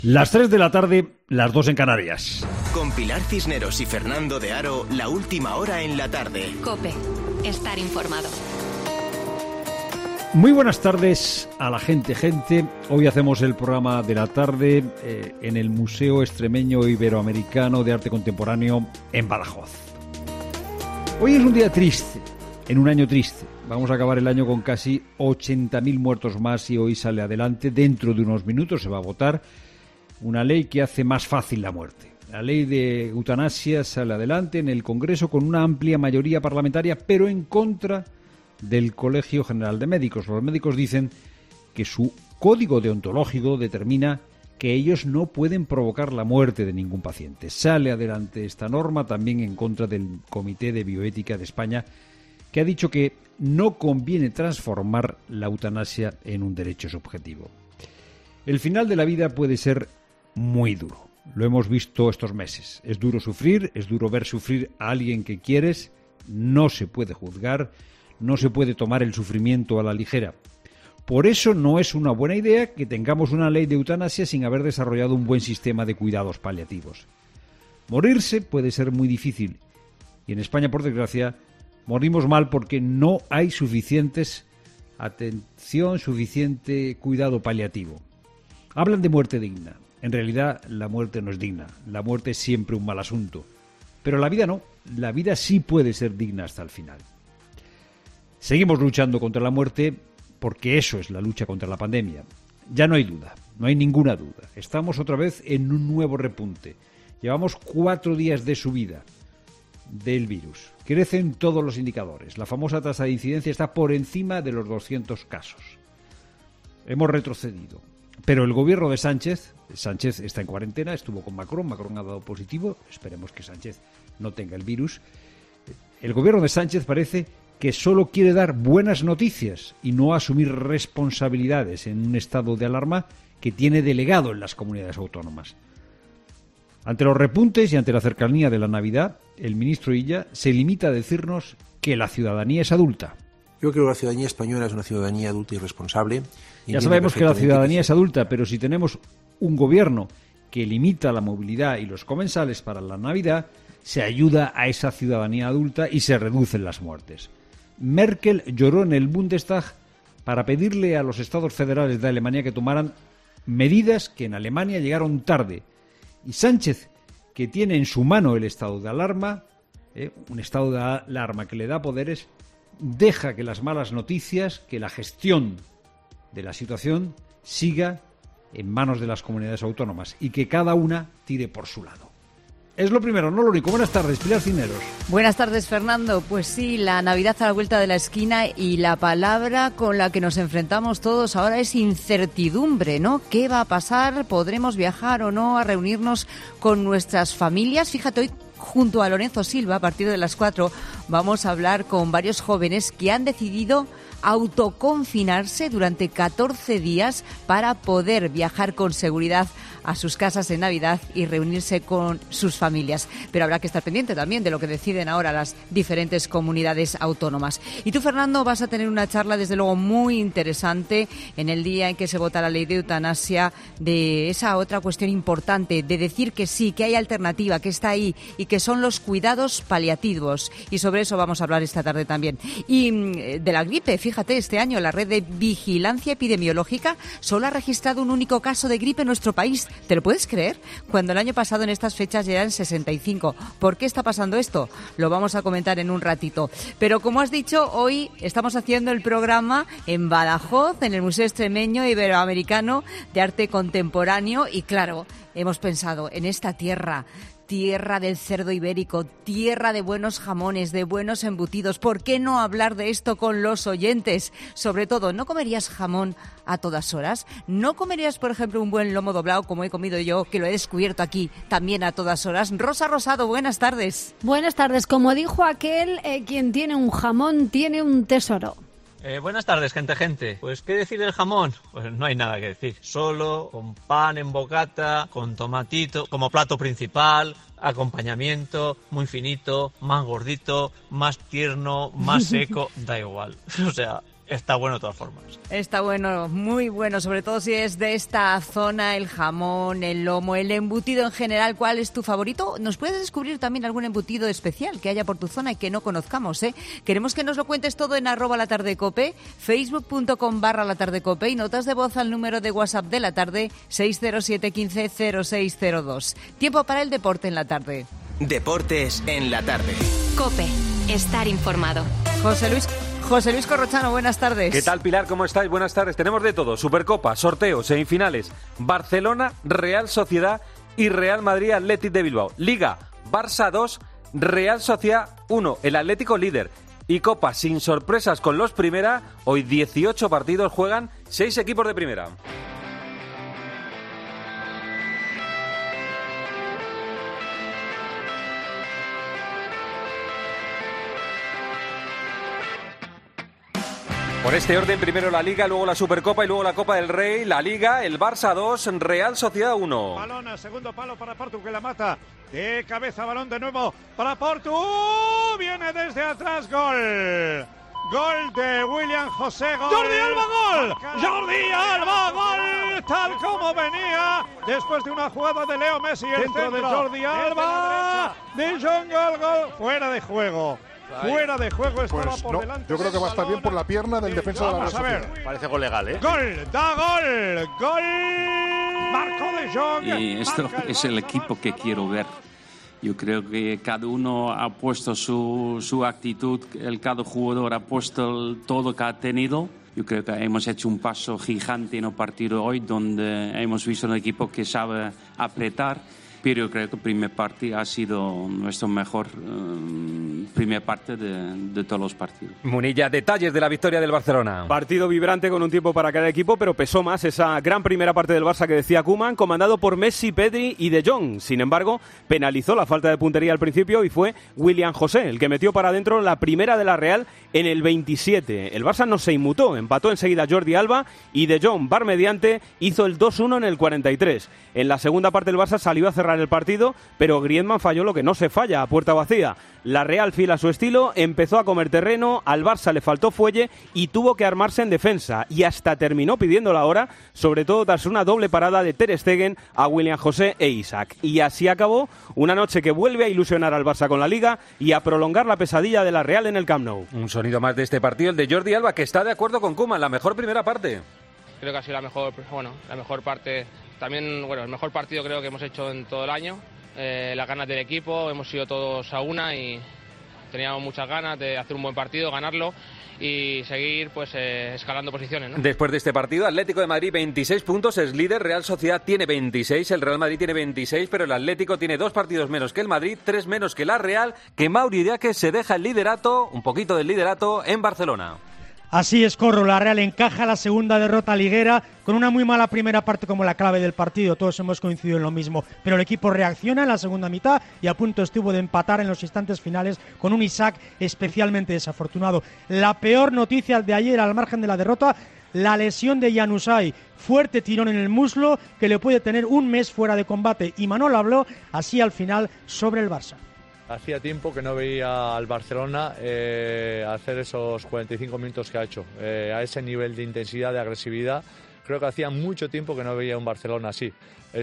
Las 3 de la tarde, las 2 en Canarias. Con Pilar Cisneros y Fernando de Aro, la última hora en la tarde. COPE. Estar informado. Muy buenas tardes a la gente. Hoy hacemos el programa de la tarde en el Museo Extremeño Iberoamericano de Arte Contemporáneo en Badajoz. Hoy es un día triste, en un año triste. Vamos a acabar el año con casi 80.000 muertos más y hoy sale adelante. Dentro de unos minutos se va a votar una ley que hace más fácil la muerte. La ley de eutanasia sale adelante en el Congreso con una amplia mayoría parlamentaria, pero en contra del Colegio General de Médicos. Los médicos dicen que su código deontológico determina que ellos no pueden provocar la muerte de ningún paciente. Sale adelante esta norma también en contra del Comité de Bioética de España, que ha dicho que no conviene transformar la eutanasia en un derecho subjetivo. El final de la vida puede ser muy duro. Lo hemos visto estos meses. Es duro sufrir, es duro ver sufrir a alguien que quieres. No se puede juzgar, no se puede tomar el sufrimiento a la ligera. Por eso no es una buena idea que tengamos una ley de eutanasia sin haber desarrollado un buen sistema de cuidados paliativos. Morirse puede ser muy difícil. Y en España, por desgracia, morimos mal porque no hay suficiente cuidado paliativo. Hablan de muerte digna. En realidad, la muerte no es digna. La muerte es siempre un mal asunto. Pero la vida no. La vida sí puede ser digna hasta el final. Seguimos luchando contra la muerte porque eso es la lucha contra la pandemia. Ya no hay duda, no hay ninguna duda. Estamos otra vez en un nuevo repunte. Llevamos 4 días de subida del virus. Crecen todos los indicadores. La famosa tasa de incidencia está por encima de los 200 casos. Hemos retrocedido. Pero el gobierno de Sánchez está en cuarentena, estuvo con Macron ha dado positivo, esperemos que Sánchez no tenga el virus. El gobierno de Sánchez parece que solo quiere dar buenas noticias y no asumir responsabilidades en un estado de alarma que tiene delegado en las comunidades autónomas. Ante los repuntes y ante la cercanía de la Navidad, el ministro Illa se limita a decirnos que la ciudadanía es adulta. Yo creo que la ciudadanía española es una ciudadanía adulta y responsable. Ya sabemos que la ciudadanía es adulta, pero si tenemos un gobierno que limita la movilidad y los comensales para la Navidad, se ayuda a esa ciudadanía adulta y se reducen las muertes. Merkel lloró en el Bundestag para pedirle a los estados federales de Alemania que tomaran medidas que en Alemania llegaron tarde. Y Sánchez, que tiene en su mano el estado de alarma, un estado de alarma que le da poderes, deja que las malas noticias, que la gestión de la situación siga en manos de las comunidades autónomas y que cada una tire por su lado. Es lo primero, no lo único. Buenas tardes, Pilar Cisneros. Buenas tardes, Fernando. Pues sí, la Navidad a la vuelta de la esquina y la palabra con la que nos enfrentamos todos ahora es incertidumbre, ¿no? ¿Qué va a pasar? ¿Podremos viajar o no a reunirnos con nuestras familias? Fíjate, hoy junto a Lorenzo Silva, a partir de las 4, vamos a hablar con varios jóvenes que han decidido autoconfinarse durante 14 días para poder viajar con seguridad a sus casas en Navidad y reunirse con sus familias. Pero habrá que estar pendiente también de lo que deciden ahora las diferentes comunidades autónomas. Y tú, Fernando, vas a tener una charla, desde luego, muy interesante en el día en que se vota la ley de eutanasia, de esa otra cuestión importante, de decir que sí, que hay alternativa, que está ahí y que son los cuidados paliativos. Y sobre eso vamos a hablar esta tarde también. Y de la gripe, fíjate, este año la red de vigilancia epidemiológica solo ha registrado un único caso de gripe en nuestro país. ¿Te lo puedes creer? Cuando el año pasado en estas fechas ya eran 65. ¿Por qué está pasando esto? Lo vamos a comentar en un ratito. Pero como has dicho, hoy estamos haciendo el programa en Badajoz, en el Museo Extremeño Iberoamericano de Arte Contemporáneo. Y claro, hemos pensado en esta tierra del cerdo ibérico, tierra de buenos jamones, de buenos embutidos. ¿Por qué no hablar de esto con los oyentes? Sobre todo, ¿no comerías jamón a todas horas? ¿No comerías, por ejemplo, un buen lomo doblado como he comido yo, que lo he descubierto aquí también a todas horas? Rosa Rosado, buenas tardes. Buenas tardes. Como dijo aquel, quien tiene un jamón tiene un tesoro. Buenas tardes, gente. Pues, ¿qué decir del jamón? Pues no hay nada que decir. Solo, con pan en bocata, con tomatito, como plato principal, acompañamiento, muy finito, más gordito, más tierno, más seco, da igual. O sea, está bueno de todas formas. Está bueno, muy bueno, sobre todo si es de esta zona, el jamón, el lomo, el embutido en general. ¿Cuál es tu favorito? ¿Nos puedes descubrir también algún embutido especial que haya por tu zona y que no conozcamos? Queremos que nos lo cuentes todo en @latardecope, facebook.com/latardecope y notas de voz al número de WhatsApp de la tarde 607 15 0602. Tiempo para el deporte en la tarde. Deportes en la tarde. COPE. Estar informado. José Luis Corrochano, buenas tardes. ¿Qué tal, Pilar? ¿Cómo estáis? Buenas tardes. Tenemos de todo. Supercopa, sorteo, semifinales, Barcelona, Real Sociedad y Real Madrid Athletic de Bilbao. Liga, Barça 2, Real Sociedad 1, el Atlético líder. Y Copa sin sorpresas con los Primera. Hoy 18 partidos juegan 6 equipos de Primera. Por este orden, primero la Liga, luego la Supercopa y luego la Copa del Rey. La Liga, el Barça 2, Real Sociedad 1. Balón a segundo palo para Portu, que la mata. De cabeza, balón de nuevo para Portu. Viene desde atrás, gol. Gol de William José, gol. ¡Jordi Alba, gol! ¡Jordi Alba, gol! Tal como venía después de una jugada de Leo Messi. El centro de Jordi Alba. De John, gol. Fuera de juego. Fuera de juego, estaba pues por no, delante. Yo creo que va a estar bien por la pierna del defensa de la Real Sociedad. Parece gol legal, ¿eh? Gol, da gol. Marco de Jong. Y esto es el equipo que quiero ver. Yo creo que cada uno ha puesto su actitud, cada jugador ha puesto todo que ha tenido. Yo creo que hemos hecho un paso gigante en el partido hoy, donde hemos visto un equipo que sabe apretar. Pero yo creo que la primera parte ha sido nuestro mejor primera parte de todos los partidos. Munilla, detalles de la victoria del Barcelona. Partido vibrante con un tiempo para cada equipo, pero pesó más esa gran primera parte del Barça que decía Koeman, comandado por Messi, Pedri y De Jong. Sin embargo, penalizó la falta de puntería al principio y fue William José el que metió para adentro la primera de la Real en el 27. El Barça no se inmutó, empató enseguida Jordi Alba y De Jong, bar mediante, hizo el 2-1 en el 43. En la segunda parte el Barça salió a cerrar el partido, pero Griezmann falló lo que no se falla, a puerta vacía. La Real, fiel a su estilo, empezó a comer terreno, al Barça le faltó fuelle y tuvo que armarse en defensa, y hasta terminó pidiendo la hora, sobre todo tras una doble parada de Ter Stegen a William José e Isaac. Y así acabó una noche que vuelve a ilusionar al Barça con la Liga y a prolongar la pesadilla de la Real en el Camp Nou. Un sonido más de este partido, el de Jordi Alba, que está de acuerdo con Koeman, la mejor primera parte. Creo que ha sido la mejor parte. También, el mejor partido creo que hemos hecho en todo el año. Las ganas del equipo, hemos ido todos a una y teníamos muchas ganas de hacer un buen partido, ganarlo y seguir escalando posiciones, ¿no? Después de este partido, Atlético de Madrid 26 puntos, es líder, Real Sociedad tiene 26, el Real Madrid tiene 26, pero el Atlético tiene 2 partidos menos que el Madrid, 3 menos que la Real, que Mauri Diaque se deja el liderato, un poquito del liderato, en Barcelona. Así es, Corro, la Real encaja la segunda derrota liguera con una muy mala primera parte como la clave del partido, todos hemos coincidido en lo mismo, pero el equipo reacciona en la segunda mitad y a punto estuvo de empatar en los instantes finales con un Isaac especialmente desafortunado. La peor noticia de ayer al margen de la derrota, la lesión de Januzaj, fuerte tirón en el muslo que le puede tener un mes fuera de combate, y Manol habló así al final sobre el Barça. Hacía tiempo que no veía al Barcelona hacer esos 45 minutos que ha hecho, a ese nivel de intensidad, de agresividad. Creo que hacía mucho tiempo que no veía un Barcelona así.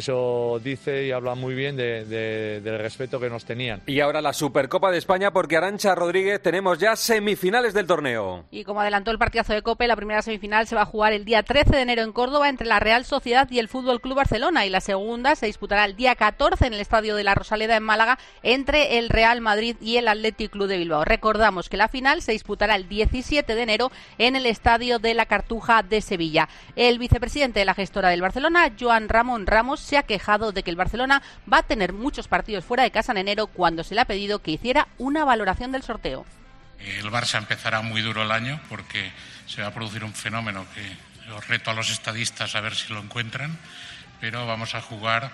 Eso dice y habla muy bien del respeto que nos tenían. Y ahora la Supercopa de España, porque Arantxa Rodríguez, tenemos ya semifinales del torneo. Y como adelantó el partidazo de COPE, la primera semifinal se va a jugar el día 13 de enero en Córdoba entre la Real Sociedad y el Fútbol Club Barcelona, y la segunda se disputará el día 14 en el Estadio de la Rosaleda en Málaga entre el Real Madrid y el Athletic Club de Bilbao. Recordamos que la final se disputará el 17 de enero en el Estadio de la Cartuja de Sevilla. El vicepresidente de la gestora del Barcelona, Joan Ramón Ramos, se ha quejado de que el Barcelona va a tener muchos partidos fuera de casa en enero, cuando se le ha pedido que hiciera una valoración del sorteo. El Barça empezará muy duro el año porque se va a producir un fenómeno que os reto a los estadistas a ver si lo encuentran, pero vamos a jugar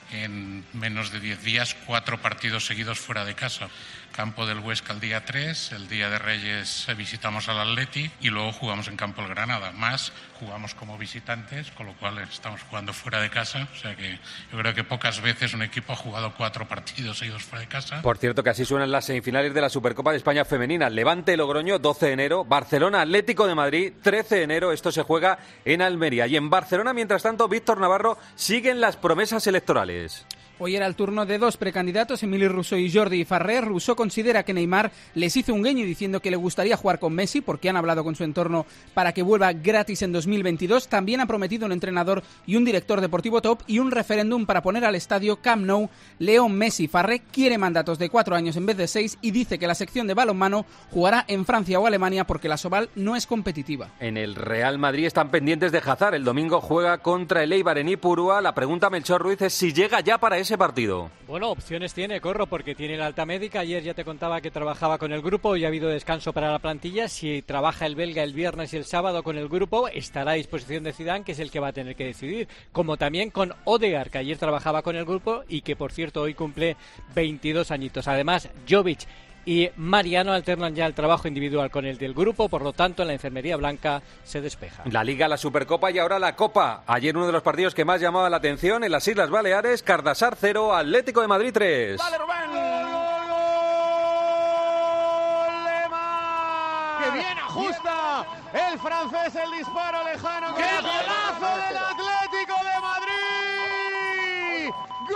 en menos de 10 días 4 partidos seguidos fuera de casa. Campo del Huesca el día 3, el día de Reyes visitamos al Atleti y luego jugamos en campo el Granada. Más jugamos como visitantes, con lo cual estamos jugando fuera de casa. O sea que yo creo que pocas veces un equipo ha jugado 4 partidos seguidos fuera de casa. Por cierto, que así suenan las semifinales de la Supercopa de España Femenina. Levante-Logroño, 12 de enero. Barcelona-Atlético de Madrid, 13 de enero. Esto se juega en Almería. Y en Barcelona, mientras tanto, Víctor Navarro, siguen las promesas electorales. Hoy era el turno de 2 precandidatos, Emili Rousseau y Jordi Farré. Rousseau considera que Neymar les hizo un guiño diciendo que le gustaría jugar con Messi porque han hablado con su entorno para que vuelva gratis en 2022. También ha prometido un entrenador y un director deportivo top y un referéndum para poner al estadio Camp Nou Leo Messi. Farré quiere mandatos de 4 años en vez de 6 y dice que la sección de balonmano jugará en Francia o Alemania porque la Soval no es competitiva. En el Real Madrid están pendientes de Hazard. El domingo juega contra el Eibar en Ipurúa. La pregunta, Melchor Ruiz, es si llega ya para ese partido. Bueno, opciones tiene, Corro, porque tiene la alta médica. Ayer ya te contaba que trabajaba con el grupo y ha habido descanso para la plantilla. Si trabaja el belga el viernes y el sábado con el grupo, estará a disposición de Zidane, que es el que va a tener que decidir. Como también con Odegaard, que ayer trabajaba con el grupo y que, por cierto, hoy cumple 22 añitos. Además, Jovic y Mariano alternan ya el trabajo individual con el del grupo, por lo tanto en la enfermería blanca se despeja. La Liga, la Supercopa y ahora la Copa. Ayer uno de los partidos que más llamaba la atención en las Islas Baleares, Cardasar 0, Atlético de Madrid 3. ¡Vale, Rubén! ¡Que bien ajusta el francés el disparo lejano! ¡Qué golazo del Atlético de Madrid!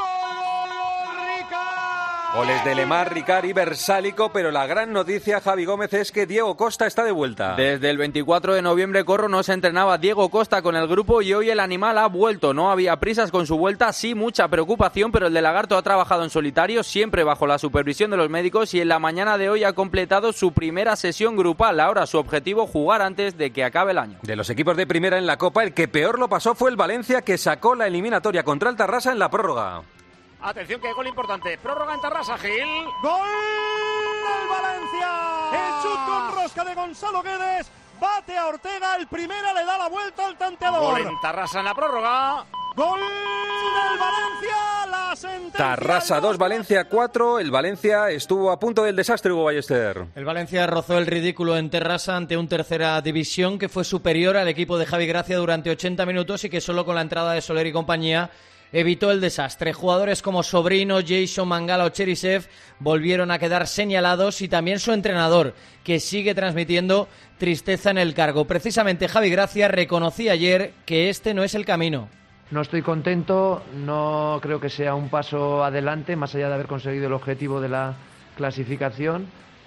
¡Gol, Ricard! Goles de Lemar, Ricard y Versálico, pero la gran noticia, Javi Gómez, es que Diego Costa está de vuelta. Desde el 24 de noviembre, Corro, no se entrenaba Diego Costa con el grupo y hoy el animal ha vuelto. No había prisas con su vuelta, sí mucha preocupación, pero el de Lagarto ha trabajado en solitario, siempre bajo la supervisión de los médicos y en la mañana de hoy ha completado su primera sesión grupal. Ahora su objetivo, jugar antes de que acabe el año. De los equipos de primera en la Copa, el que peor lo pasó fue el Valencia, que sacó la eliminatoria contra el Tarrasa en la prórroga. Atención, que gol importante. Prórroga en Tarrasa, Gil. ¡Gol del Valencia! El chut con rosca de Gonzalo Guedes. Bate a Ortega. El primera le da la vuelta al tanteador. Gol en Tarrasa en la prórroga. ¡Gol del Valencia! La sentencia. Tarrasa 2, Valencia 4. El Valencia estuvo a punto del desastre, Hugo Ballester. El Valencia rozó el ridículo en Terrassa ante un tercera división que fue superior al equipo de Javi Gracia durante 80 minutos y que solo con la entrada de Soler y compañía evitó el desastre. Jugadores como Sobrino, Jason Mangala o Cherisev volvieron a quedar señalados y también su entrenador, que sigue transmitiendo tristeza en el cargo. Precisamente Javi Gracia reconocía ayer que este no es el camino. No estoy contento, no creo que sea un paso adelante, más allá de haber conseguido el objetivo de la clasificación,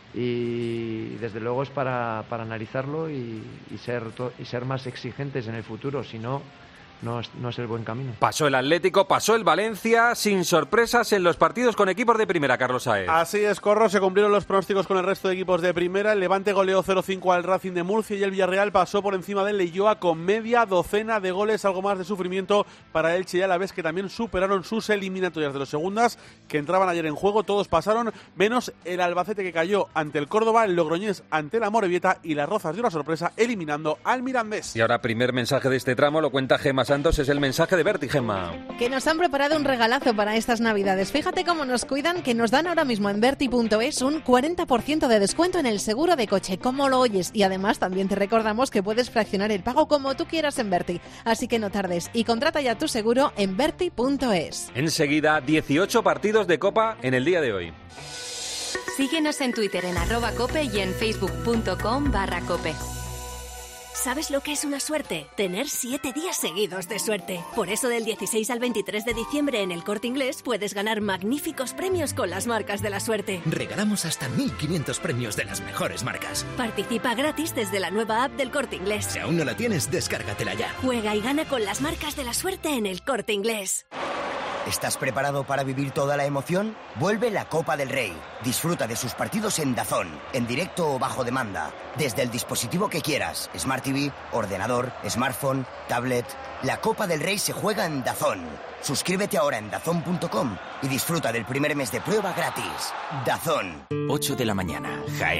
y desde luego es para analizarlo y ser más exigentes en el futuro, si no... No es el buen camino. Pasó el Atlético, pasó el Valencia, sin sorpresas en los partidos con equipos de primera, Carlos Saez. Así es, Corro, se cumplieron los pronósticos con el resto de equipos de primera. El Levante goleó 0-5 al Racing de Murcia y el Villarreal pasó por encima del Leioa con media docena de goles, algo más de sufrimiento para Elche y Alavés, que también superaron sus eliminatorias de los segundas, que entraban ayer en juego. Todos pasaron, menos el Albacete, que cayó ante el Córdoba, el Logroñés ante la Amorebieta y las Rozas dio una sorpresa eliminando al Mirandés. Y ahora, primer mensaje de este tramo, lo cuenta Gemma Santos, es el mensaje de Berti, Gemma. Que nos han preparado un regalazo para estas Navidades. Fíjate cómo nos cuidan, que nos dan ahora mismo en Berti.es un 40% de descuento en el seguro de coche, como lo oyes. Y además también te recordamos que puedes fraccionar el pago como tú quieras en Berti. Así que no tardes y contrata ya tu seguro en Berti.es. Enseguida, 18 partidos de Copa en el día de hoy. Síguenos en Twitter en @cope y en facebook.com/cope. ¿Sabes lo que es una suerte? Tener 7 días seguidos de suerte. Por eso del 16 al 23 de diciembre en el Corte Inglés puedes ganar magníficos premios con las marcas de la suerte. Regalamos hasta 1.500 premios de las mejores marcas. Participa gratis desde la nueva app del Corte Inglés. Si aún no la tienes, descárgatela ya. Juega y gana con las marcas de la suerte en el Corte Inglés. ¿Estás preparado para vivir toda la emoción? Vuelve la Copa del Rey. Disfruta de sus partidos en DAZN, en directo o bajo demanda, desde el dispositivo que quieras, Smart TV, ordenador, smartphone, tablet. La Copa del Rey se juega en DAZN. Suscríbete ahora en DAZN.com y disfruta del primer mes de prueba gratis. DAZN. 8 de la mañana, Jaén.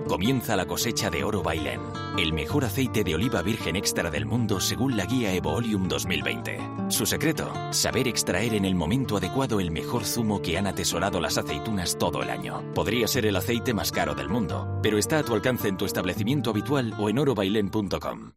Comienza la cosecha de Oro Bailén, el mejor aceite de oliva virgen extra del mundo según la guía Evoolium 2020. Su secreto, saber extraer en el momento adecuado el mejor zumo que han atesorado las aceitunas todo el año. Podría ser el aceite más caro del mundo, pero está a tu alcance en tu establecimiento habitual o en orobailén.com.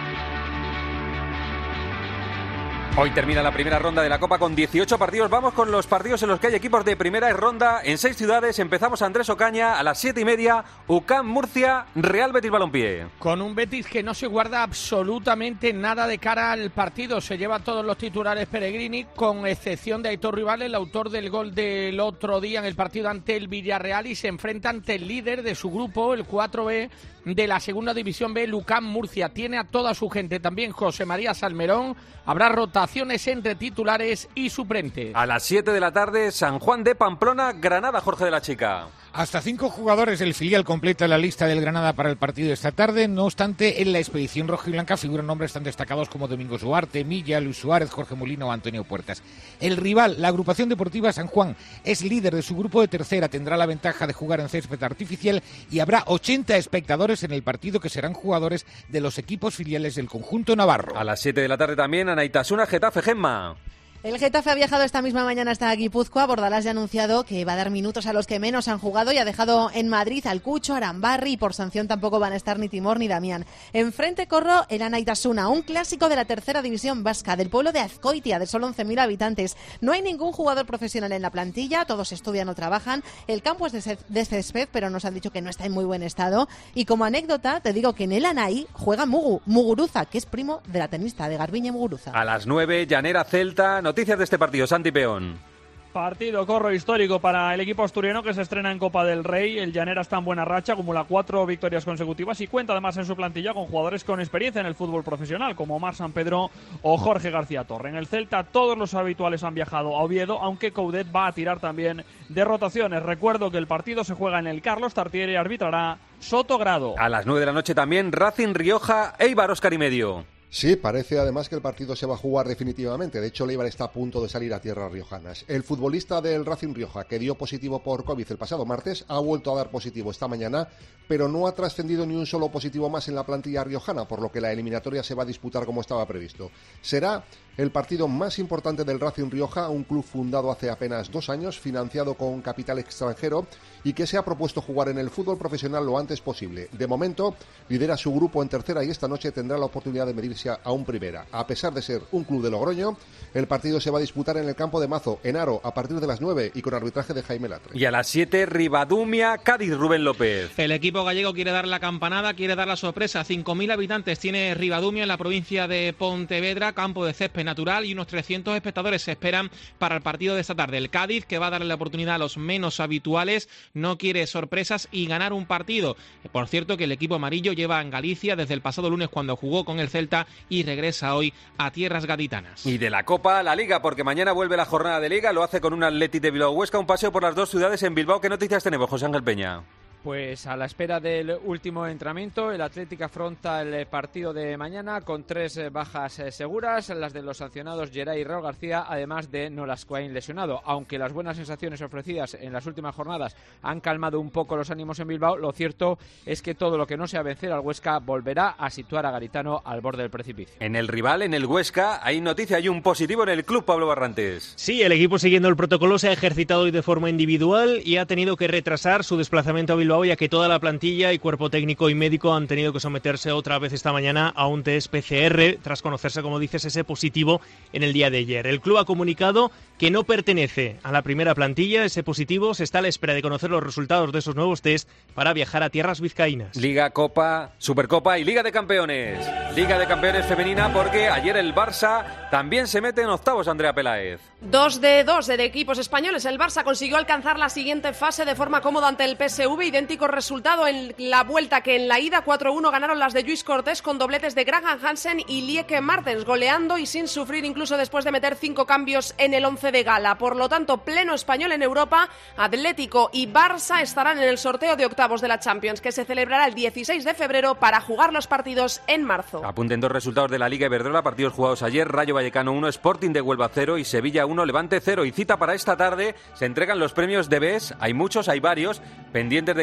Hoy termina la primera ronda de la Copa con 18 partidos. Vamos con los partidos en los que hay equipos de primera ronda en 6 ciudades. Empezamos Andrés Ocaña a las 7:30. UCAM Murcia, Real Betis Balompié. Con un Betis que no se guarda absolutamente nada de cara al partido. Se lleva todos los titulares Pellegrini, con excepción de Aitor Rival, el autor del gol del otro día en el partido ante el Villarreal, y se enfrenta ante el líder de su grupo, el 4B de la segunda división B, UCAM Murcia. Tiene a toda su gente, también José María Salmerón. Habrá rotaciones entre titulares y suplentes. A las 7 de la tarde, San Juan de Pamplona, Granada, Jorge de la Chica. Hasta 5 jugadores del filial completa la lista del Granada para el partido de esta tarde. No obstante, en la expedición rojiblanca figuran nombres tan destacados como Domingos Duarte, Milla, Luis Suárez, Jorge Molino o Antonio Puertas. El rival, la agrupación deportiva San Juan, es líder de su grupo de tercera. Tendrá la ventaja de jugar en césped artificial y habrá 80 espectadores en el partido, que serán jugadores de los equipos filiales del conjunto navarro. A las 7 de la tarde también, Anaitasuna, Getafe, Gemma. El Getafe ha viajado esta misma mañana hasta Guipúzcoa. Bordalás ya ha anunciado que va a dar minutos a los que menos han jugado y ha dejado en Madrid al Cucho, Arambarri, y por sanción tampoco van a estar ni Timor ni Damián. Enfrente corro el Anaitasuna, un clásico de la tercera división vasca, del pueblo de Azcoitia, de solo 11.000 habitantes. No hay ningún jugador profesional en la plantilla, todos estudian o trabajan. El campo es de césped, pero nos han dicho que no está en muy buen estado. Y como anécdota, te digo que en el Anai juega Muguruza, que es primo de la tenista, de Garbiñe Muguruza. A las 9, Llanera, Celta. Noticias de este partido, Santi Peón. Partido corro histórico para el equipo asturiano, que se estrena en Copa del Rey. El Llanera está en buena racha, acumula 4 victorias consecutivas y cuenta además en su plantilla con jugadores con experiencia en el fútbol profesional, como Omar San Pedro o Jorge García Torre. En el Celta todos los habituales han viajado a Oviedo, aunque Coudet va a tirar también de rotaciones. Recuerdo que el partido se juega en el Carlos Tartiere y arbitrará Soto Grado. A las 9 de la noche también, Racing Rioja, Eibar, Óscar y medio. Sí, parece además que el partido se va a jugar definitivamente. De hecho, el Eibar está a punto de salir a tierras riojanas. El futbolista del Racing Rioja, que dio positivo por COVID el pasado martes, ha vuelto a dar positivo esta mañana, pero no ha trascendido ni un solo positivo más en la plantilla riojana, por lo que la eliminatoria se va a disputar como estaba previsto. Será el partido más importante del Racing Rioja, un club fundado hace apenas 2 años, financiado con capital extranjero y que se ha propuesto jugar en el fútbol profesional lo antes posible. De momento, lidera su grupo en tercera y esta noche tendrá la oportunidad de medirse a un primera. A pesar de ser un club de Logroño, el partido se va a disputar en el campo de Mazo, en Aro, a partir de las 9 y con arbitraje de Jaime Latre. Y a las 7, Ribadumia, Cádiz, Rubén López. El equipo gallego quiere dar la campanada, quiere dar la sorpresa. 5.000 habitantes tiene Ribadumia en la provincia de Pontevedra, campo de césped natural, y unos 300 espectadores se esperan para el partido de esta tarde. El Cádiz, que va a darle la oportunidad a los menos habituales, no quiere sorpresas y ganar un partido. Por cierto, que el equipo amarillo lleva en Galicia desde el pasado lunes, cuando jugó con el Celta, y regresa hoy a tierras gaditanas. Y de la Copa, la Liga, porque mañana vuelve la jornada de Liga, lo hace con un Athletic de Bilbao Huesca, un paseo por las 2 ciudades en Bilbao. ¿Qué noticias tenemos, José Ángel Peña? Pues a la espera del último entrenamiento, el Athletic afronta el partido de mañana con 3 bajas seguras, las de los sancionados Geray y Raúl García, además de Nolascoain lesionado. Aunque las buenas sensaciones ofrecidas en las últimas jornadas han calmado un poco los ánimos en Bilbao, lo cierto es que todo lo que no sea vencer al Huesca volverá a situar a Garitano al borde del precipicio. En el rival, en el Huesca, hay noticia, hay un positivo en el club, Pablo Barrantes. Sí, el equipo, siguiendo el protocolo, se ha ejercitado hoy de forma individual y ha tenido que retrasar su desplazamiento a Bilbao, ya que toda la plantilla y cuerpo técnico y médico han tenido que someterse otra vez esta mañana a un test PCR tras conocerse, como dices, ese positivo en el día de ayer. El club ha comunicado que no pertenece a la primera plantilla. Ese positivo se está a la espera de conocer los resultados de esos nuevos test para viajar a tierras vizcaínas. Liga, Copa, Supercopa y Liga de Campeones. Liga de Campeones femenina, porque ayer el Barça también se mete en octavos, Andrea Peláez. 2 de 2 de equipos españoles. El Barça consiguió alcanzar la siguiente fase de forma cómoda ante el PSV. Idéntico resultado en la vuelta que en la ida. 4-1 ganaron las de Lluís Cortés, con dobletes de Graham Hansen y Lieke Martens, goleando y sin sufrir, incluso después de meter 5 cambios en el 11 de gala. Por lo tanto, pleno español en Europa. Atlético y Barça estarán en el sorteo de octavos de la Champions, que se celebrará el 16 de febrero para jugar los partidos en marzo. Apunten 2 resultados de la Liga Iberdrola, partidos jugados ayer: Rayo Vallecano 1, Sporting de Huelva 0 y Sevilla 1, Levante 0. Y cita para esta tarde, se entregan los premios de BES. Hay muchos, hay varios, pendientes de que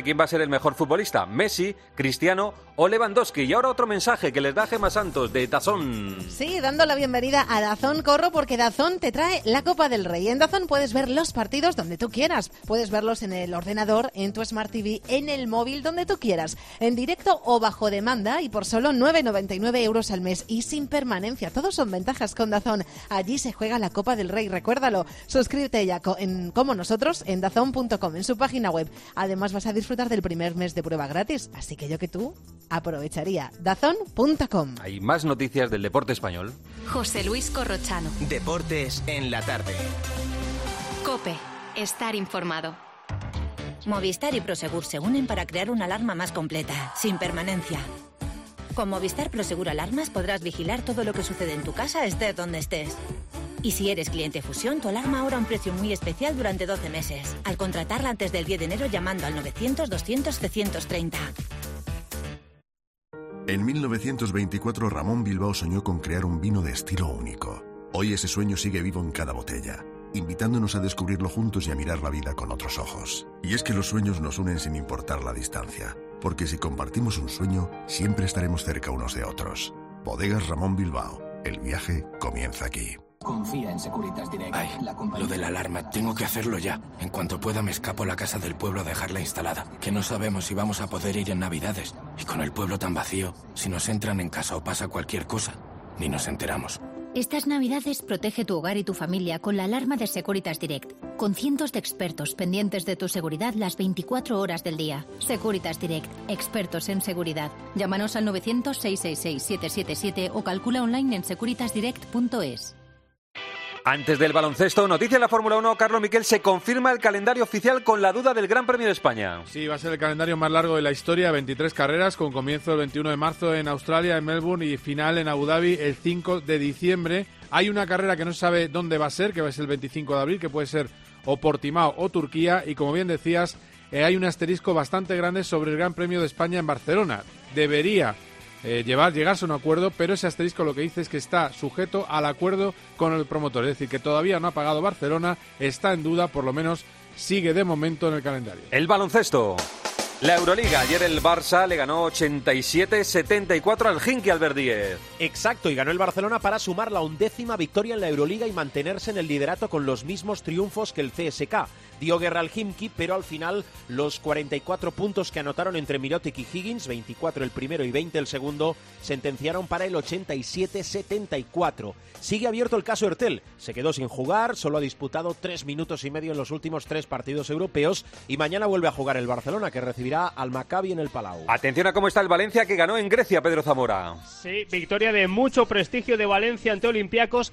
quién va a ser el mejor futbolista, Messi, Cristiano o Lewandowski. Y ahora otro mensaje que les da Gemma Santos de DAZN. Sí, dando la bienvenida a DAZN, Corro, porque DAZN te trae la Copa del Rey. En DAZN puedes ver los partidos donde tú quieras. Puedes verlos en el ordenador, en tu Smart TV, en el móvil, donde tú quieras. En directo o bajo demanda y por solo 9,99 euros al mes y sin permanencia. Todos son ventajas con DAZN. Allí se juega la Copa del Rey, recuérdalo. Suscríbete ya como nosotros en DAZN.com, en su página web. Además vas a disfrutar del primer mes de prueba gratis, así que yo que tú aprovecharía. DAZN.com. Hay más noticias del deporte español. José Luis Corrochano. Deportes en la tarde. COPE. Estar informado. Movistar y Prosegur se unen para crear una alarma más completa, sin permanencia. Con Movistar Prosegur Alarmas podrás vigilar todo lo que sucede en tu casa, estés donde estés. Y si eres cliente Fusión, tu alarma ahora a un precio muy especial durante 12 meses. Al contratarla antes del 10 de enero llamando al 900-200-730. En 1924 Ramón Bilbao soñó con crear un vino de estilo único. Hoy ese sueño sigue vivo en cada botella, invitándonos a descubrirlo juntos y a mirar la vida con otros ojos. Y es que los sueños nos unen sin importar la distancia, porque si compartimos un sueño, siempre estaremos cerca unos de otros. Bodegas Ramón Bilbao. El viaje comienza aquí. Confía en Securitas Direct. Ay, lo de la alarma, tengo que hacerlo ya. En cuanto pueda me escapo a la casa del pueblo a dejarla instalada. Que no sabemos si vamos a poder ir en Navidades. Y con el pueblo tan vacío, si nos entran en casa o pasa cualquier cosa, ni nos enteramos. Estas Navidades protege tu hogar y tu familia con la alarma de Securitas Direct, con cientos de expertos pendientes de tu seguridad las 24 horas del día. Securitas Direct, expertos en seguridad. Llámanos al 900-666-777 o calcula online en securitasdirect.es. Antes del baloncesto, noticia de la Fórmula 1, Carlos Miquel, se confirma el calendario oficial con la duda del Gran Premio de España. Sí, va a ser el calendario más largo de la historia, 23 carreras, con comienzo el 21 de marzo en Australia, en Melbourne, y final en Abu Dhabi el 5 de diciembre. Hay una carrera que no se sabe dónde va a ser, que va a ser el 25 de abril, que puede ser o Portimao o Turquía, y como bien decías, hay un asterisco bastante grande sobre el Gran Premio de España en Barcelona. Debería llegarse a un acuerdo, pero ese asterisco lo que dice es que está sujeto al acuerdo con el promotor, es decir, que todavía no ha pagado Barcelona, está en duda, por lo menos sigue de momento en el calendario. El baloncesto. La Euroliga, ayer el Barça le ganó 87-74 al Khimki Albert Díez. Exacto, y ganó el Barcelona para sumar la 11ª victoria en la Euroliga y mantenerse en el liderato con los mismos triunfos que el CSKA. Dio guerra al Khimki, pero al final los 44 puntos que anotaron entre Mirotic y Higgins, 24 el primero y 20 el segundo, sentenciaron para el 87-74. Sigue abierto el caso Ertel, se quedó sin jugar, solo ha disputado 3 minutos y medio en los últimos 3 partidos europeos y mañana vuelve a jugar el Barcelona, que recibirá al Maccabi en el Palau. Atención a cómo está el Valencia, que ganó en Grecia, Pedro Zamora. Sí, victoria de mucho prestigio de Valencia ante Olympiacos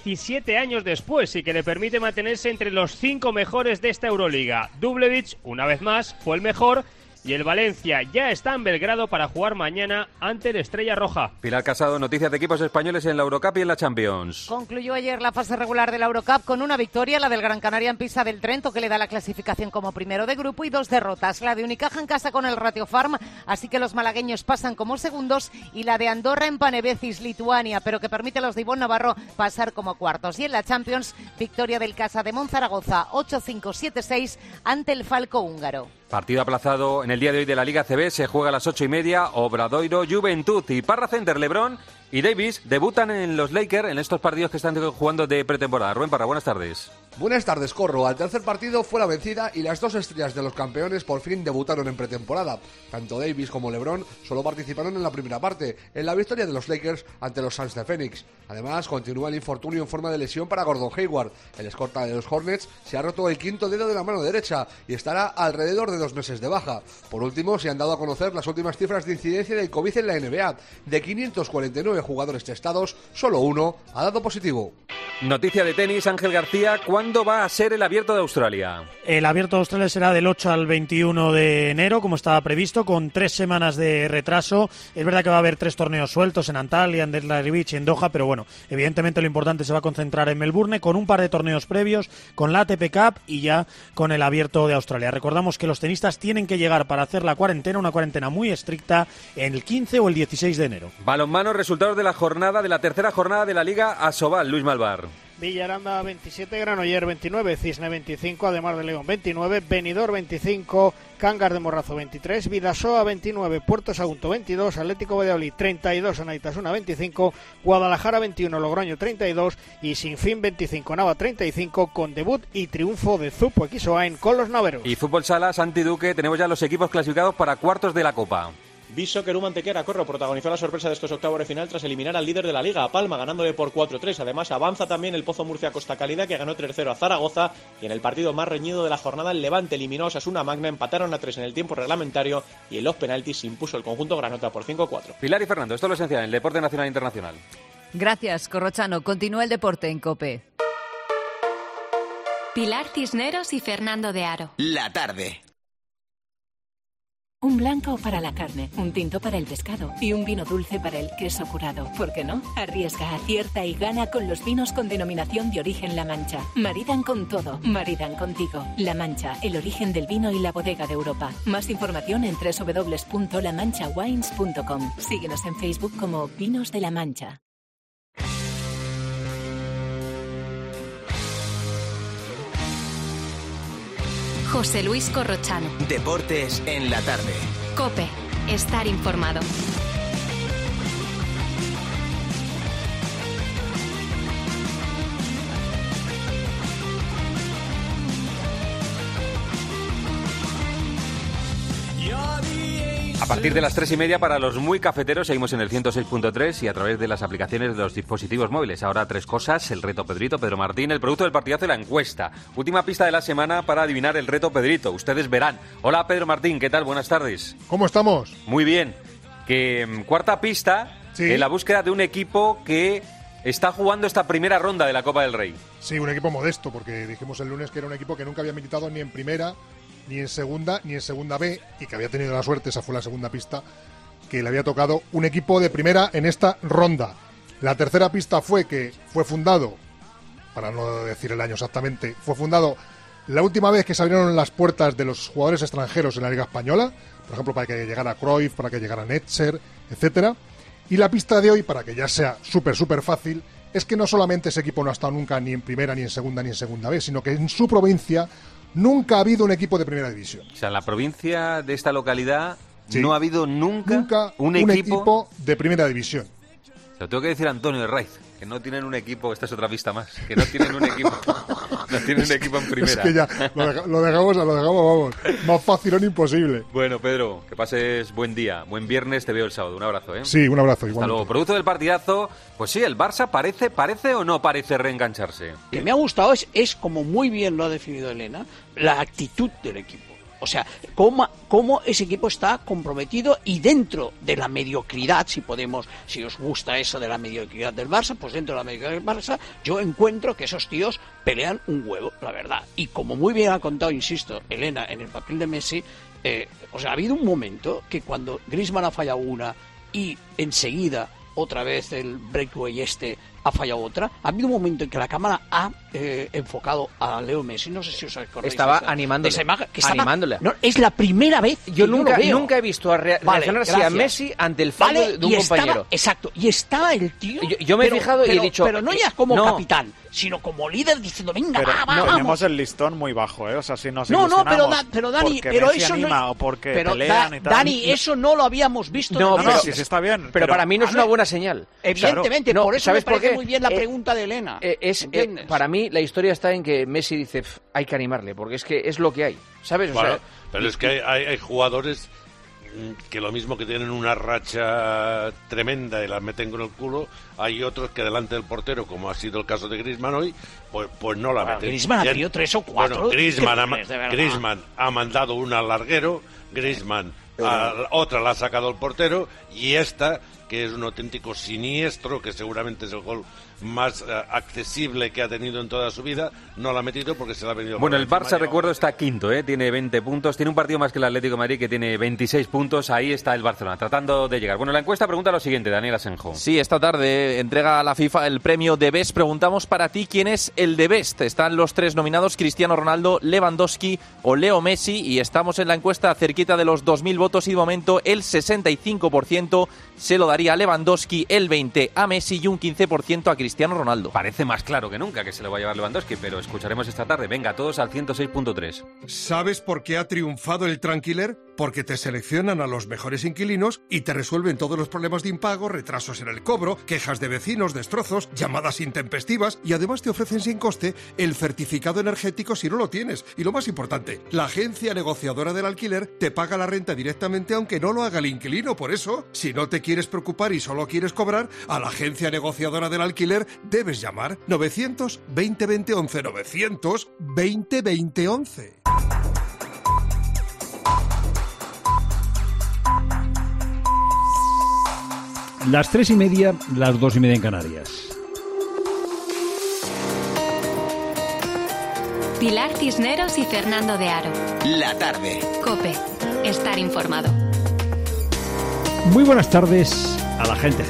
17 años después y que le permite mantenerse entre los 5 mejores de esta Euroliga. Dubljevic, una vez más, fue el mejor y el Valencia ya está en Belgrado para jugar mañana ante el Estrella Roja. Pilar Casado, noticias de equipos españoles en la Eurocup y en la Champions. Concluyó ayer la fase regular de la Eurocup con una victoria, la del Gran Canaria en Pisa del Trento, que le da la clasificación como primero de grupo, y 2 derrotas, la de Unicaja en casa con el Ratio Farm, así que los malagueños pasan como segundos, y la de Andorra en Panevecis, Lituania, pero que permite a los de Ivonne Navarro pasar como cuartos. Y en la Champions, victoria del Casa de Monzaragoza, 8-5-7-6 ante el Falco húngaro. Partido aplazado en el día de hoy de la Liga CB, se juega a las 8:30, Obradoiro, Juventud y Parra Center, LeBron y Davis debutan en los Lakers en estos partidos que están jugando de pretemporada. Rubén Parra, buenas tardes. Buenas tardes, Corro. Al tercer partido fue la vencida y las 2 estrellas de los campeones por fin debutaron en pretemporada. Tanto Davis como LeBron solo participaron en la primera parte, en la victoria de los Lakers ante los Suns de Phoenix. Además, continúa el infortunio en forma de lesión para Gordon Hayward. El escolta de los Hornets se ha roto el 5º dedo de la mano derecha y estará alrededor de 2 meses de baja. Por último, se han dado a conocer las últimas cifras de incidencia del COVID en la NBA. De 549 jugadores testados, solo 1 ha dado positivo. Noticia de tenis, Ángel García, ¿cuándo va a ser el Abierto de Australia? El Abierto de Australia será del 8 al 21 de enero, como estaba previsto, con 3 semanas de retraso. Es verdad que va a haber 3 torneos sueltos en Antalya, en Delray Beach y en Doha, pero bueno, evidentemente lo importante se va a concentrar en Melbourne, con un par de torneos previos, con la ATP Cup y ya con el Abierto de Australia. Recordamos que los tenistas tienen que llegar para hacer la cuarentena, una cuarentena muy estricta, en el 15 o el 16 de enero. Balonmano, resultados de la tercera jornada de la Liga ASOBAL, Luis Malvar. Villaranda 27, Granoller 29, Cisne 25, además de León 29, Benidorm 25, Cangas de Morrazo 23, Vidasoa 29, Puerto Sagunto 22, Atlético Valladolid 32, Anaitasuna 25, Guadalajara 21, Logroño 32 y Sinfín 25, Nava 35, con debut y triunfo de Zupo Equisoain con los naveros. Y fútbol sala, Santi Duque, tenemos ya los equipos clasificados para cuartos de la Copa. Viso que Antequera Corro protagonizó la sorpresa de estos octavos de final tras eliminar al líder de la Liga, a Palma, ganándole por 4-3. Además, avanza también el Pozo Murcia Costa Calida, que ganó 3-0 a Zaragoza. Y en el partido más reñido de la jornada, el Levante eliminó a Osasuna Magna, empataron a 3 en el tiempo reglamentario y en los penaltis se impuso el conjunto granota por 5-4. Pilar y Fernando, esto es lo esencial en el deporte nacional e internacional. Gracias, Corrochano. Continúa el deporte en COPE. Pilar Cisneros y Fernando de Aro. La tarde. Un blanco para la carne, un tinto para el pescado y un vino dulce para el queso curado. ¿Por qué no? Arriesga, acierta y gana con los vinos con denominación de origen La Mancha. Maridan con todo, maridan contigo. La Mancha, el origen del vino y la bodega de Europa. Más información en www.lamanchawines.com. Síguenos en Facebook como Vinos de La Mancha. José Luis Corrochano. Deportes en la tarde. COPE. Estar informado. A partir de las 3:30 para los muy cafeteros seguimos en el 106.3 y a través de las aplicaciones de los dispositivos móviles. Ahora 3 cosas, el reto Pedrito, Pedro Martín, el producto del partidazo y la encuesta. Última pista de la semana para adivinar el reto Pedrito. Ustedes verán. Hola Pedro Martín, ¿qué tal? Buenas tardes. ¿Cómo estamos? Muy bien. Cuarta pista, sí. En la búsqueda de un equipo que está jugando esta primera ronda de la Copa del Rey. Sí, un equipo modesto, porque dijimos el lunes que era un equipo que nunca había militado ni en primera, ni en segunda B, y que había tenido la suerte, esa fue la segunda pista, que le había tocado un equipo de primera en esta ronda. La tercera pista fue que fue fundado, para no decir el año exactamente, fue fundado la última vez que se abrieron las puertas de los jugadores extranjeros en la Liga Española, por ejemplo, para que llegara Cruyff, para que llegara Netzer, etcétera. Y la pista de hoy, para que ya sea súper fácil, es que no solamente ese equipo no ha estado nunca ni en primera, ni en segunda B, sino que en su provincia nunca ha habido un equipo de primera división. O sea, en la provincia de esta localidad no ha habido nunca un equipo de primera división. Se lo tengo que decir a Antonio de Raiz, que no tienen un equipo, esta es otra pista más, que no tienen un equipo, no tienen un equipo en primera. Es que ya, lo dejamos, vamos, más fácil o imposible. Bueno, Pedro, que pases buen día, buen viernes, te veo el sábado, un abrazo, ¿eh? Sí, un abrazo, igual. Hasta luego. Producto del partidazo, pues sí, el Barça parece o no parece reengancharse. Lo que me ha gustado es como muy bien lo ha definido Elena, la actitud del equipo. O sea, cómo ese equipo está comprometido y dentro de la mediocridad, si os gusta eso de la mediocridad del Barça, pues dentro de la mediocridad del Barça, yo encuentro que esos tíos pelean un huevo, la verdad. Y como muy bien ha contado, insisto, Elena, en el papel de Messi, ha habido un momento que cuando Griezmann ha fallado una y enseguida otra vez el breakaway ha fallado otra. Ha habido un momento en que la cámara ha enfocado a Leo Messi, no sé si os acordáis. Estaba animándole. No, es la primera vez yo nunca he visto reaccionar así a Messi ante el fallo de un compañero. Exacto, y estaba el tío. Yo me he fijado y he dicho. Pero no ya como capitán, sino como líder diciendo, venga, vamos. Tenemos el listón muy bajo, ¿eh? O sea, si nos pero Dani, pero eso no. O porque pelean y tal. Dani, eso no lo habíamos visto. No, sí está bien. Pero para mí no es una buena señal. Evidentemente, por eso me parece muy bien la pregunta de Elena. Para mí la historia está en que Messi dice, hay que animarle, porque es que es lo que hay, ¿sabes? Bueno, pero es que hay jugadores que lo mismo que tienen una racha tremenda y la meten con el culo, hay otros que delante del portero, como ha sido el caso de Griezmann hoy, pues no la meten. Griezmann ha tenido 3 o 4. Bueno, Griezmann ha mandado una al larguero, Griezmann otra la ha sacado el portero, y esta, que es un auténtico siniestro, que seguramente es el gol más accesible que ha tenido en toda su vida, no la ha metido porque se la ha venido. Bueno, el Barça, recuerdo, está quinto, tiene 20 puntos, tiene un partido más que el Atlético de Madrid, que tiene 26 puntos, ahí está el Barcelona, tratando de llegar. Bueno, la encuesta pregunta lo siguiente, Daniel Asenjo. Sí, esta tarde entrega la FIFA el premio de Best. Preguntamos para ti quién es el de Best. Están los 3 nominados, Cristiano Ronaldo, Lewandowski o Leo Messi, y estamos en la encuesta cerquita de los 2.000 votos y de momento el 65% se lo daría daría a Lewandowski, el 20% a Messi y un 15% a Cristiano Ronaldo. Parece más claro que nunca que se lo va a llevar Lewandowski, pero escucharemos esta tarde. Venga, todos al 106.3. ¿Sabes por qué ha triunfado el Tranquiler? Porque te seleccionan a los mejores inquilinos y te resuelven todos los problemas de impago, retrasos en el cobro, quejas de vecinos, destrozos, llamadas intempestivas y además te ofrecen sin coste el certificado energético si no lo tienes. Y lo más importante, la agencia negociadora del alquiler te paga la renta directamente aunque no lo haga el inquilino. Por eso, si no te quieres preocupar y solo quieres cobrar, a la agencia negociadora del alquiler debes llamar 920 20 11 920 20 11. Las 3:30, las 2:30 en Canarias. Pilar Cisneros y Fernando de Aro. La tarde. COPE. Estar informado. Muy buenas tardes a la gente.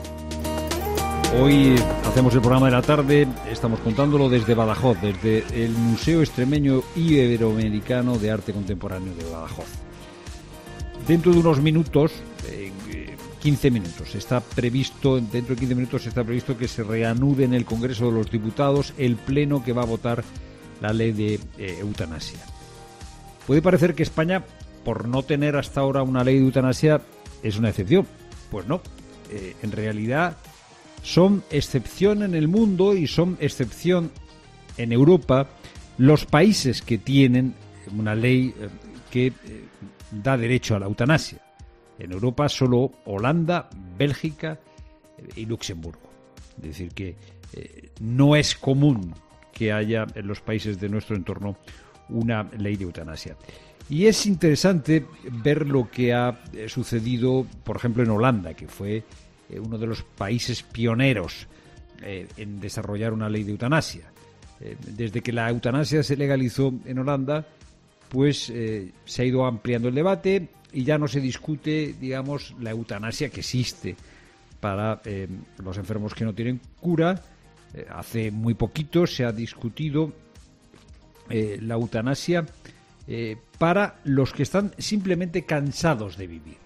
Hoy hacemos el programa de la tarde, estamos contándolo desde Badajoz, desde el Museo Extremeño Iberoamericano de Arte Contemporáneo de Badajoz. Dentro de unos minutos, 15 minutos, dentro de 15 minutos está previsto que se reanude en el Congreso de los Diputados el pleno que va a votar la ley de eutanasia. Puede parecer que España, por no tener hasta ahora una ley de eutanasia, es una excepción. Pues no, en realidad son excepción en el mundo y son excepción en Europa los países que tienen una ley que da derecho a la eutanasia. En Europa solo Holanda, Bélgica y Luxemburgo. Es decir, que no es común que haya en los países de nuestro entorno una ley de eutanasia. Y es interesante ver lo que ha sucedido, por ejemplo, en Holanda, que fue uno de los países pioneros en desarrollar una ley de eutanasia. Desde que la eutanasia se legalizó en Holanda, pues se ha ido ampliando el debate y ya no se discute, digamos, la eutanasia que existe para los enfermos que no tienen cura. Hace muy poquito se ha discutido la eutanasia para los que están simplemente cansados de vivir.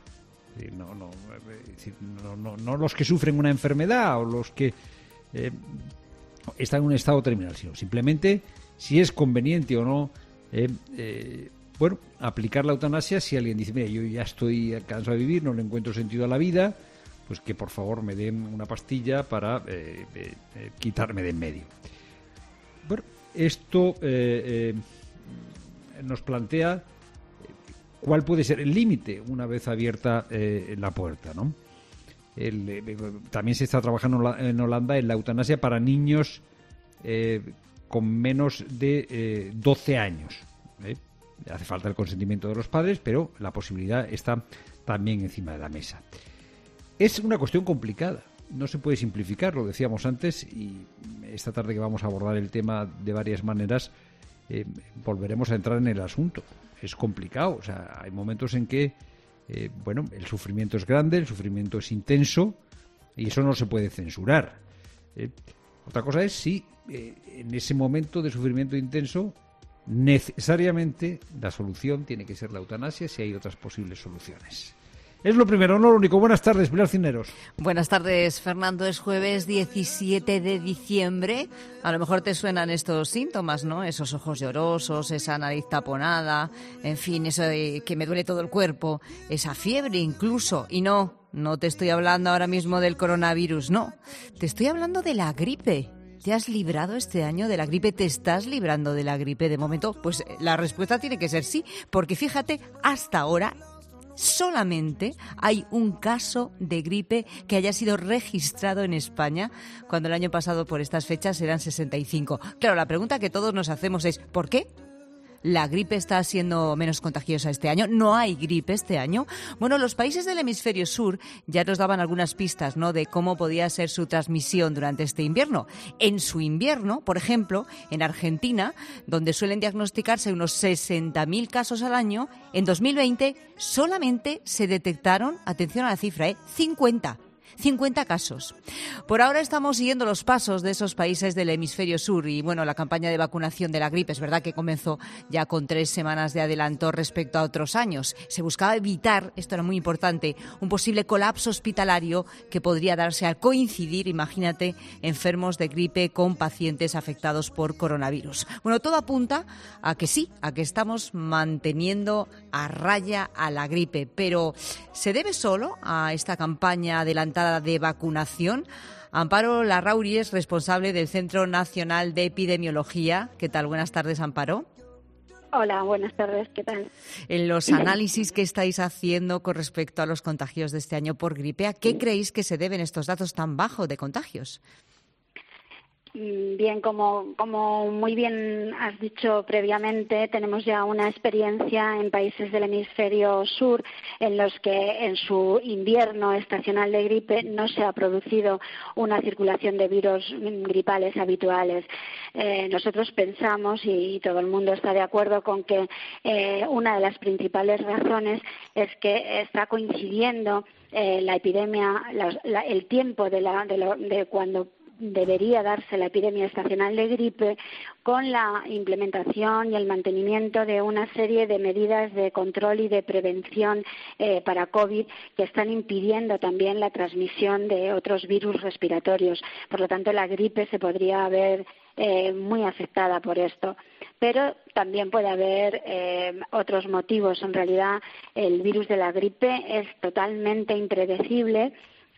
No los que sufren una enfermedad o los que están en un estado terminal, sino simplemente si es conveniente o no aplicar la eutanasia. Si alguien dice, mira, yo ya estoy cansado de vivir, no le encuentro sentido a la vida, pues que por favor me den una pastilla para quitarme de en medio. Bueno, esto nos plantea cuál puede ser el límite una vez abierta la puerta, ¿no? También se está trabajando en Holanda en la eutanasia para niños con menos de 12 años. Hace falta el consentimiento de los padres, pero la posibilidad está también encima de la mesa. Es una cuestión complicada, no se puede simplificar, lo decíamos antes, y esta tarde que vamos a abordar el tema de varias maneras, volveremos a entrar en el asunto. Es complicado, o sea, hay momentos en que el sufrimiento es grande, el sufrimiento es intenso, y eso no se puede censurar. Otra cosa es si en ese momento de sufrimiento intenso necesariamente la solución tiene que ser la eutanasia, si hay otras posibles soluciones. Es lo primero, no lo único. Buenas tardes, Pilar Cisneros. Buenas tardes, Fernando. Es jueves 17 de diciembre. A lo mejor te suenan estos síntomas, ¿no? Esos ojos llorosos, esa nariz taponada, en fin, eso de que me duele todo el cuerpo, esa fiebre incluso. Y no te estoy hablando ahora mismo del coronavirus, no. Te estoy hablando de la gripe. ¿Te has librado este año de la gripe? ¿Te estás librando de la gripe de momento? Pues la respuesta tiene que ser sí, porque fíjate, hasta ahora solamente hay un caso de gripe que haya sido registrado en España, cuando el año pasado por estas fechas eran 65. Claro, la pregunta que todos nos hacemos es ¿por qué? ¿La gripe está siendo menos contagiosa este año? ¿No hay gripe este año? Bueno, los países del hemisferio sur ya nos daban algunas pistas, ¿no?, de cómo podía ser su transmisión durante este invierno. En su invierno, por ejemplo, en Argentina, donde suelen diagnosticarse unos 60.000 casos al año, en 2020 solamente se detectaron, atención a la cifra, 50. 50 casos. Por ahora estamos siguiendo los pasos de esos países del hemisferio sur y, bueno, la campaña de vacunación de la gripe es verdad que comenzó ya con 3 semanas de adelanto respecto a otros años. Se buscaba evitar, esto era muy importante, un posible colapso hospitalario que podría darse al coincidir, imagínate, enfermos de gripe con pacientes afectados por coronavirus. Bueno, todo apunta a que sí, a que estamos manteniendo a raya a la gripe, pero ¿se debe solo a esta campaña adelantada de vacunación? Amparo Larrauri es responsable del Centro Nacional de Epidemiología. ¿Qué tal? Buenas tardes, Amparo. Hola, buenas tardes, ¿qué tal? En los análisis que estáis haciendo con respecto a los contagios de este año por gripe, ¿a qué creéis que se deben estos datos tan bajos de contagios? Bien, como muy bien has dicho previamente, tenemos ya una experiencia en países del hemisferio sur en los que en su invierno estacional de gripe no se ha producido una circulación de virus gripales habituales. Nosotros pensamos, y todo el mundo está de acuerdo con que una de las principales razones es que está coincidiendo la epidemia, el tiempo de cuando debería darse la epidemia estacional de gripe con la implementación y el mantenimiento de una serie de medidas de control y de prevención para COVID que están impidiendo también la transmisión de otros virus respiratorios. Por lo tanto, la gripe se podría ver muy afectada por esto. Pero también puede haber otros motivos. En realidad, el virus de la gripe es totalmente impredecible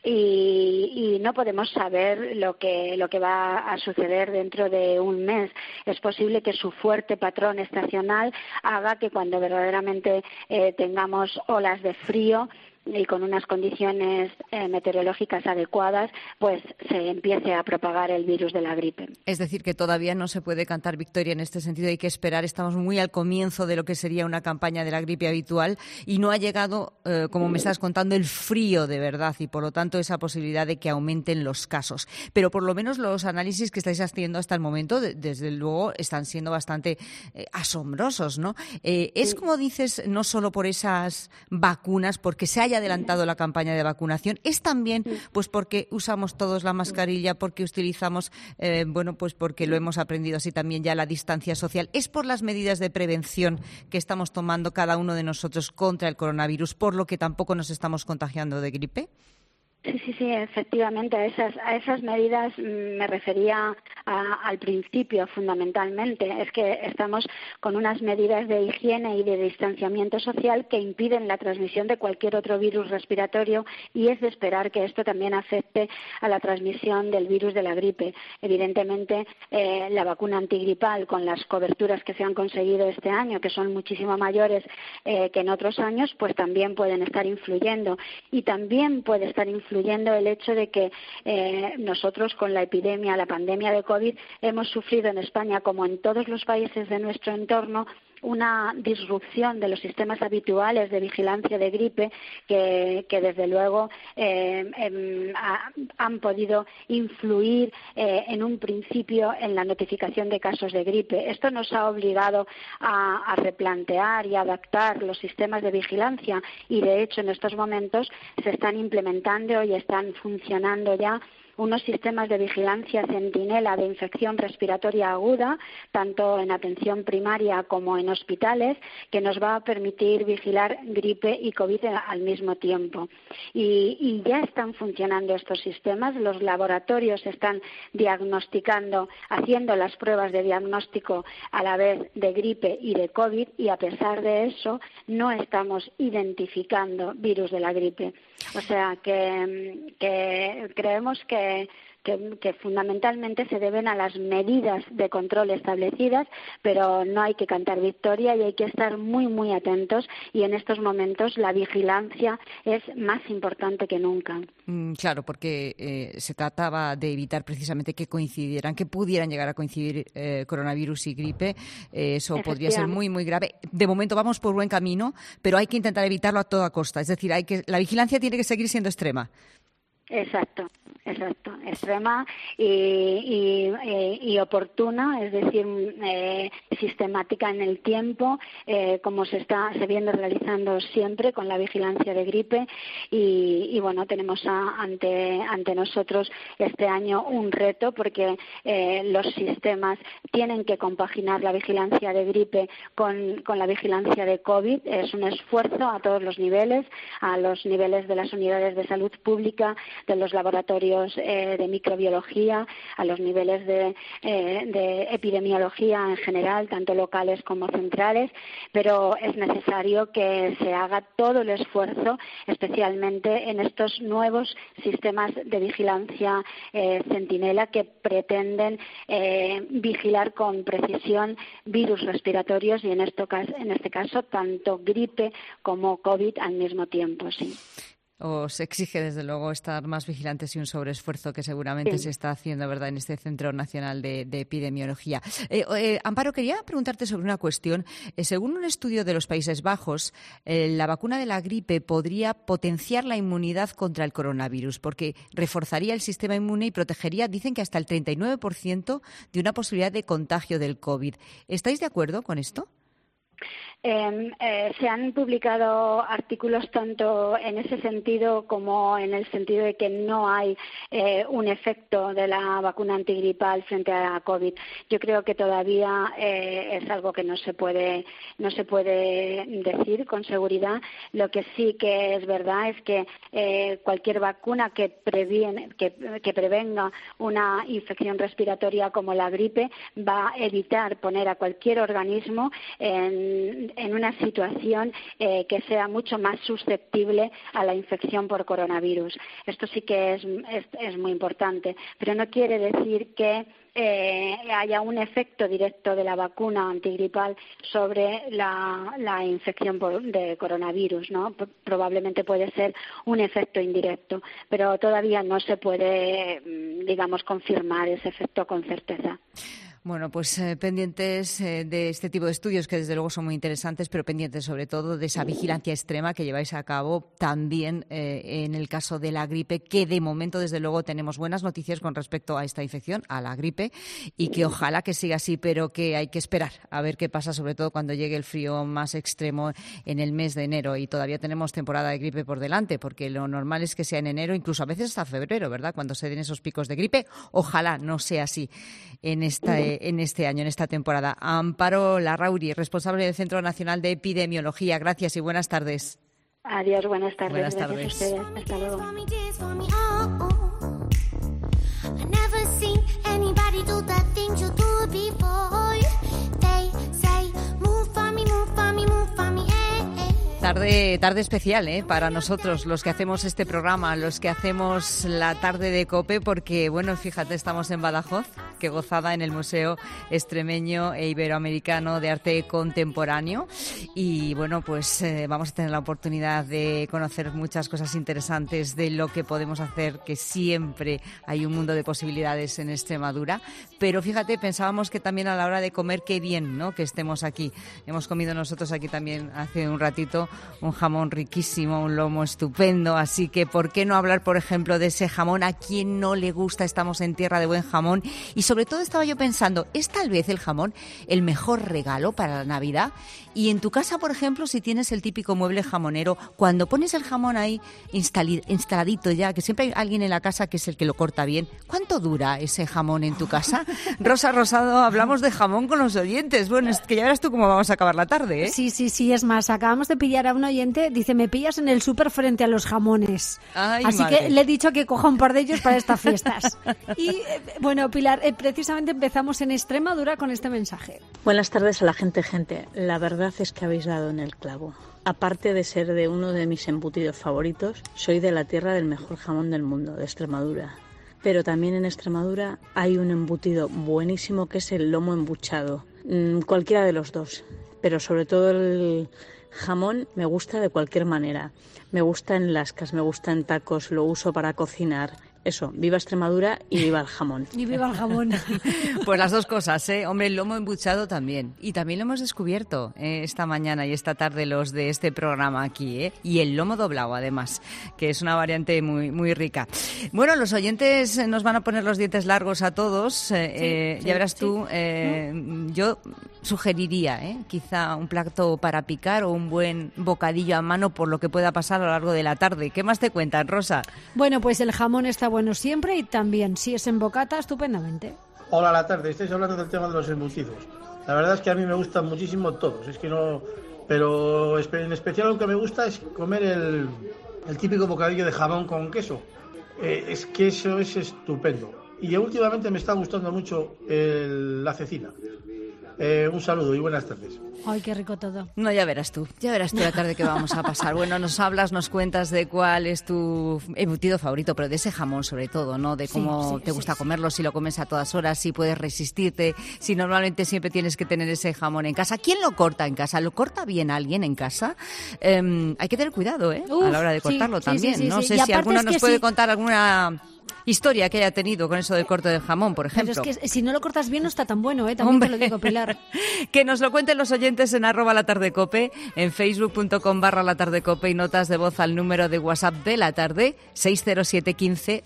y no podemos saber lo que va a suceder dentro de un mes. Es posible que su fuerte patrón estacional haga que cuando verdaderamente tengamos olas de frío y con unas condiciones meteorológicas adecuadas, pues se empiece a propagar el virus de la gripe. Es decir, que todavía no se puede cantar victoria en este sentido, hay que esperar. Estamos muy al comienzo de lo que sería una campaña de la gripe habitual y no ha llegado, como me estás contando, el frío de verdad y, por lo tanto, esa posibilidad de que aumenten los casos. Pero, por lo menos, los análisis que estáis haciendo hasta el momento, desde luego, están siendo bastante asombrosos, ¿no? Es, como dices, no solo por esas vacunas, porque se haya adelantado la campaña de vacunación, es también pues porque usamos todos la mascarilla, porque utilizamos, pues porque lo hemos aprendido así también ya la distancia social. Es por las medidas de prevención que estamos tomando cada uno de nosotros contra el coronavirus, por lo que tampoco nos estamos contagiando de gripe. Sí, efectivamente, a esas medidas me refería al principio fundamentalmente. Es que estamos con unas medidas de higiene y de distanciamiento social que impiden la transmisión de cualquier otro virus respiratorio y es de esperar que esto también afecte a la transmisión del virus de la gripe. Evidentemente, la vacuna antigripal con las coberturas que se han conseguido este año, que son muchísimo mayores que en otros años, pues también pueden estar influyendo y también puede estar influyendo el hecho de que nosotros con la epidemia, la pandemia de COVID, hemos sufrido en España, como en todos los países de nuestro entorno, una disrupción de los sistemas habituales de vigilancia de gripe que desde luego han podido influir en un principio en la notificación de casos de gripe. Esto nos ha obligado a replantear y adaptar los sistemas de vigilancia y de hecho en estos momentos se están implementando y están funcionando ya unos sistemas de vigilancia centinela de infección respiratoria aguda, tanto en atención primaria como en hospitales, que nos va a permitir vigilar gripe y COVID al mismo tiempo. Y ya están funcionando estos sistemas, los laboratorios están diagnosticando, haciendo las pruebas de diagnóstico a la vez de gripe y de COVID, y a pesar de eso no estamos identificando virus de la gripe. O sea que creemos que fundamentalmente se deben a las medidas de control establecidas, pero no hay que cantar victoria y hay que estar muy, muy atentos y en estos momentos la vigilancia es más importante que nunca. Claro, porque se trataba de evitar precisamente que coincidieran, que pudieran llegar a coincidir coronavirus y gripe. Eso podría ser muy, muy grave. De momento vamos por buen camino, pero hay que intentar evitarlo a toda costa. Es decir, la vigilancia tiene que seguir siendo extrema. Exacto, extrema y oportuna, es decir, sistemática en el tiempo, como se viene realizando siempre con la vigilancia de gripe y bueno, tenemos ante nosotros este año un reto porque los sistemas tienen que compaginar la vigilancia de gripe con la vigilancia de COVID. Es un esfuerzo a todos los niveles, a los niveles de las unidades de salud pública, de los laboratorios de microbiología, a los niveles de epidemiología en general, tanto locales como centrales, pero es necesario que se haga todo el esfuerzo, especialmente en estos nuevos sistemas de vigilancia centinela que pretenden vigilar con precisión virus respiratorios y en este caso tanto gripe como COVID al mismo tiempo, sí. Os exige, desde luego, estar más vigilantes y un sobreesfuerzo que seguramente se está haciendo, ¿verdad?, en este Centro Nacional de Epidemiología. Amparo, quería preguntarte sobre una cuestión. Según un estudio de los Países Bajos, la vacuna de la gripe podría potenciar la inmunidad contra el coronavirus porque reforzaría el sistema inmune y protegería, dicen que hasta el 39% de una posibilidad de contagio del COVID. ¿Estáis de acuerdo con esto? Se han publicado artículos tanto en ese sentido como en el sentido de que no hay un efecto de la vacuna antigripal frente a COVID. Yo creo que todavía es algo que no se puede decir con seguridad. Lo que sí que es verdad es que cualquier vacuna que prevenga una infección respiratoria como la gripe va a evitar poner a cualquier organismo en una situación que sea mucho más susceptible a la infección por coronavirus. Esto sí que es muy importante, pero no quiere decir que haya un efecto directo de la vacuna antigripal sobre la infección de coronavirus, ¿no? Probablemente puede ser un efecto indirecto, pero todavía no se puede, confirmar ese efecto con certeza. Bueno, pues pendientes de este tipo de estudios que desde luego son muy interesantes, pero pendientes sobre todo de esa vigilancia extrema que lleváis a cabo también en el caso de la gripe, que de momento desde luego tenemos buenas noticias con respecto a esta infección, a la gripe, y que ojalá que siga así, pero que hay que esperar a ver qué pasa, sobre todo cuando llegue el frío más extremo en el mes de enero, y todavía tenemos temporada de gripe por delante, porque lo normal es que sea en enero, incluso a veces hasta febrero, ¿verdad?, cuando se den esos picos de gripe. Ojalá no sea así en este año, en esta temporada. Amparo Larrauri, responsable del Centro Nacional de Epidemiología. Gracias y buenas tardes. Adiós, buenas tardes. Buenas Gracias tardes. a ustedes. Hasta luego. Tarde especial, para nosotros, los que hacemos este programa, los que hacemos la tarde de COPE, porque, bueno, fíjate, estamos en Badajoz, qué gozada, en el Museo Extremeño e Iberoamericano de Arte Contemporáneo. Y, bueno, pues vamos a tener la oportunidad de conocer muchas cosas interesantes de lo que podemos hacer, que siempre hay un mundo de posibilidades en Extremadura. Pero, fíjate, pensábamos que también a la hora de comer, qué bien, ¿no?, que estemos aquí. Hemos comido nosotros aquí también hace un ratito un jamón riquísimo, un lomo estupendo, así que ¿por qué no hablar, por ejemplo, de ese jamón? ¿A quién no le gusta? Estamos en tierra de buen jamón y sobre todo estaba yo pensando, ¿es tal vez el jamón el mejor regalo para la Navidad? Y en tu casa, por ejemplo, si tienes el típico mueble jamonero, cuando pones el jamón ahí instaladito ya, que siempre hay alguien en la casa que es el que lo corta bien, ¿cuánto dura ese jamón en tu casa? Rosa Rosado, hablamos de jamón con los oyentes. Bueno, es que ya verás tú cómo vamos a acabar la tarde, ¿eh? Sí, es más, acabamos de pillar a un oyente, dice, me pillas en el súper frente a los jamones. Ay, así madre. que le he dicho que coja un par de ellos para estas fiestas. Y bueno, Pilar, precisamente empezamos en Extremadura con este mensaje. Buenas tardes a la gente. La verdad es que habéis dado en el clavo. Aparte de ser de uno de mis embutidos favoritos, soy de la tierra del mejor jamón del mundo, de Extremadura. Pero también en Extremadura hay un embutido buenísimo que es el lomo embuchado. Cualquiera de los dos, pero sobre todo el jamón me gusta de cualquier manera. Me gusta en lascas, me gusta en tacos, lo uso para cocinar. eso, viva Extremadura y viva el jamón. Y viva el jamón. Pues las dos cosas, ¿eh? Hombre, el lomo embuchado también. Y también lo hemos descubierto esta mañana y esta tarde los de este programa aquí, ¿eh? Y el lomo doblado, además, que es una variante muy, muy rica. Bueno, los oyentes nos van a poner los dientes largos a todos. Ya verás tú, yo sugeriría, quizá un plato para picar o un buen bocadillo a mano por lo que pueda pasar a lo largo de la tarde. ¿Qué más te cuentan, Rosa? Bueno, pues el jamón está bueno siempre y también, si es en bocata, estupendamente. Hola, la tarde. Estáis hablando del tema de los embutidos. La verdad es que a mí me gustan muchísimo todos. Es que no... Pero en especial lo que me gusta es comer el típico bocadillo de jamón con queso. Es que eso es estupendo. Y últimamente me está gustando mucho la cecina. Un saludo y buenas tardes. Ay, qué rico todo. No, ya verás tú la tarde que vamos a pasar. Bueno, nos cuentas de cuál es tu embutido favorito, pero de ese jamón sobre todo, ¿no? De cómo te gusta comerlo, si lo comes a todas horas, si puedes resistirte, si normalmente siempre tienes que tener ese jamón en casa. ¿Quién lo corta en casa? ¿Lo corta bien alguien en casa? Hay que tener cuidado, a la hora de cortarlo también. No sé si alguno nos puede contar alguna historia que haya tenido con eso del corte del jamón, por ejemplo. Pero es que si no lo cortas bien no está tan bueno, también te lo digo, Pilar. Que nos lo cuenten los oyentes en @latardecope, en facebook.com/latardecope y notas de voz al número de WhatsApp de la tarde 607 15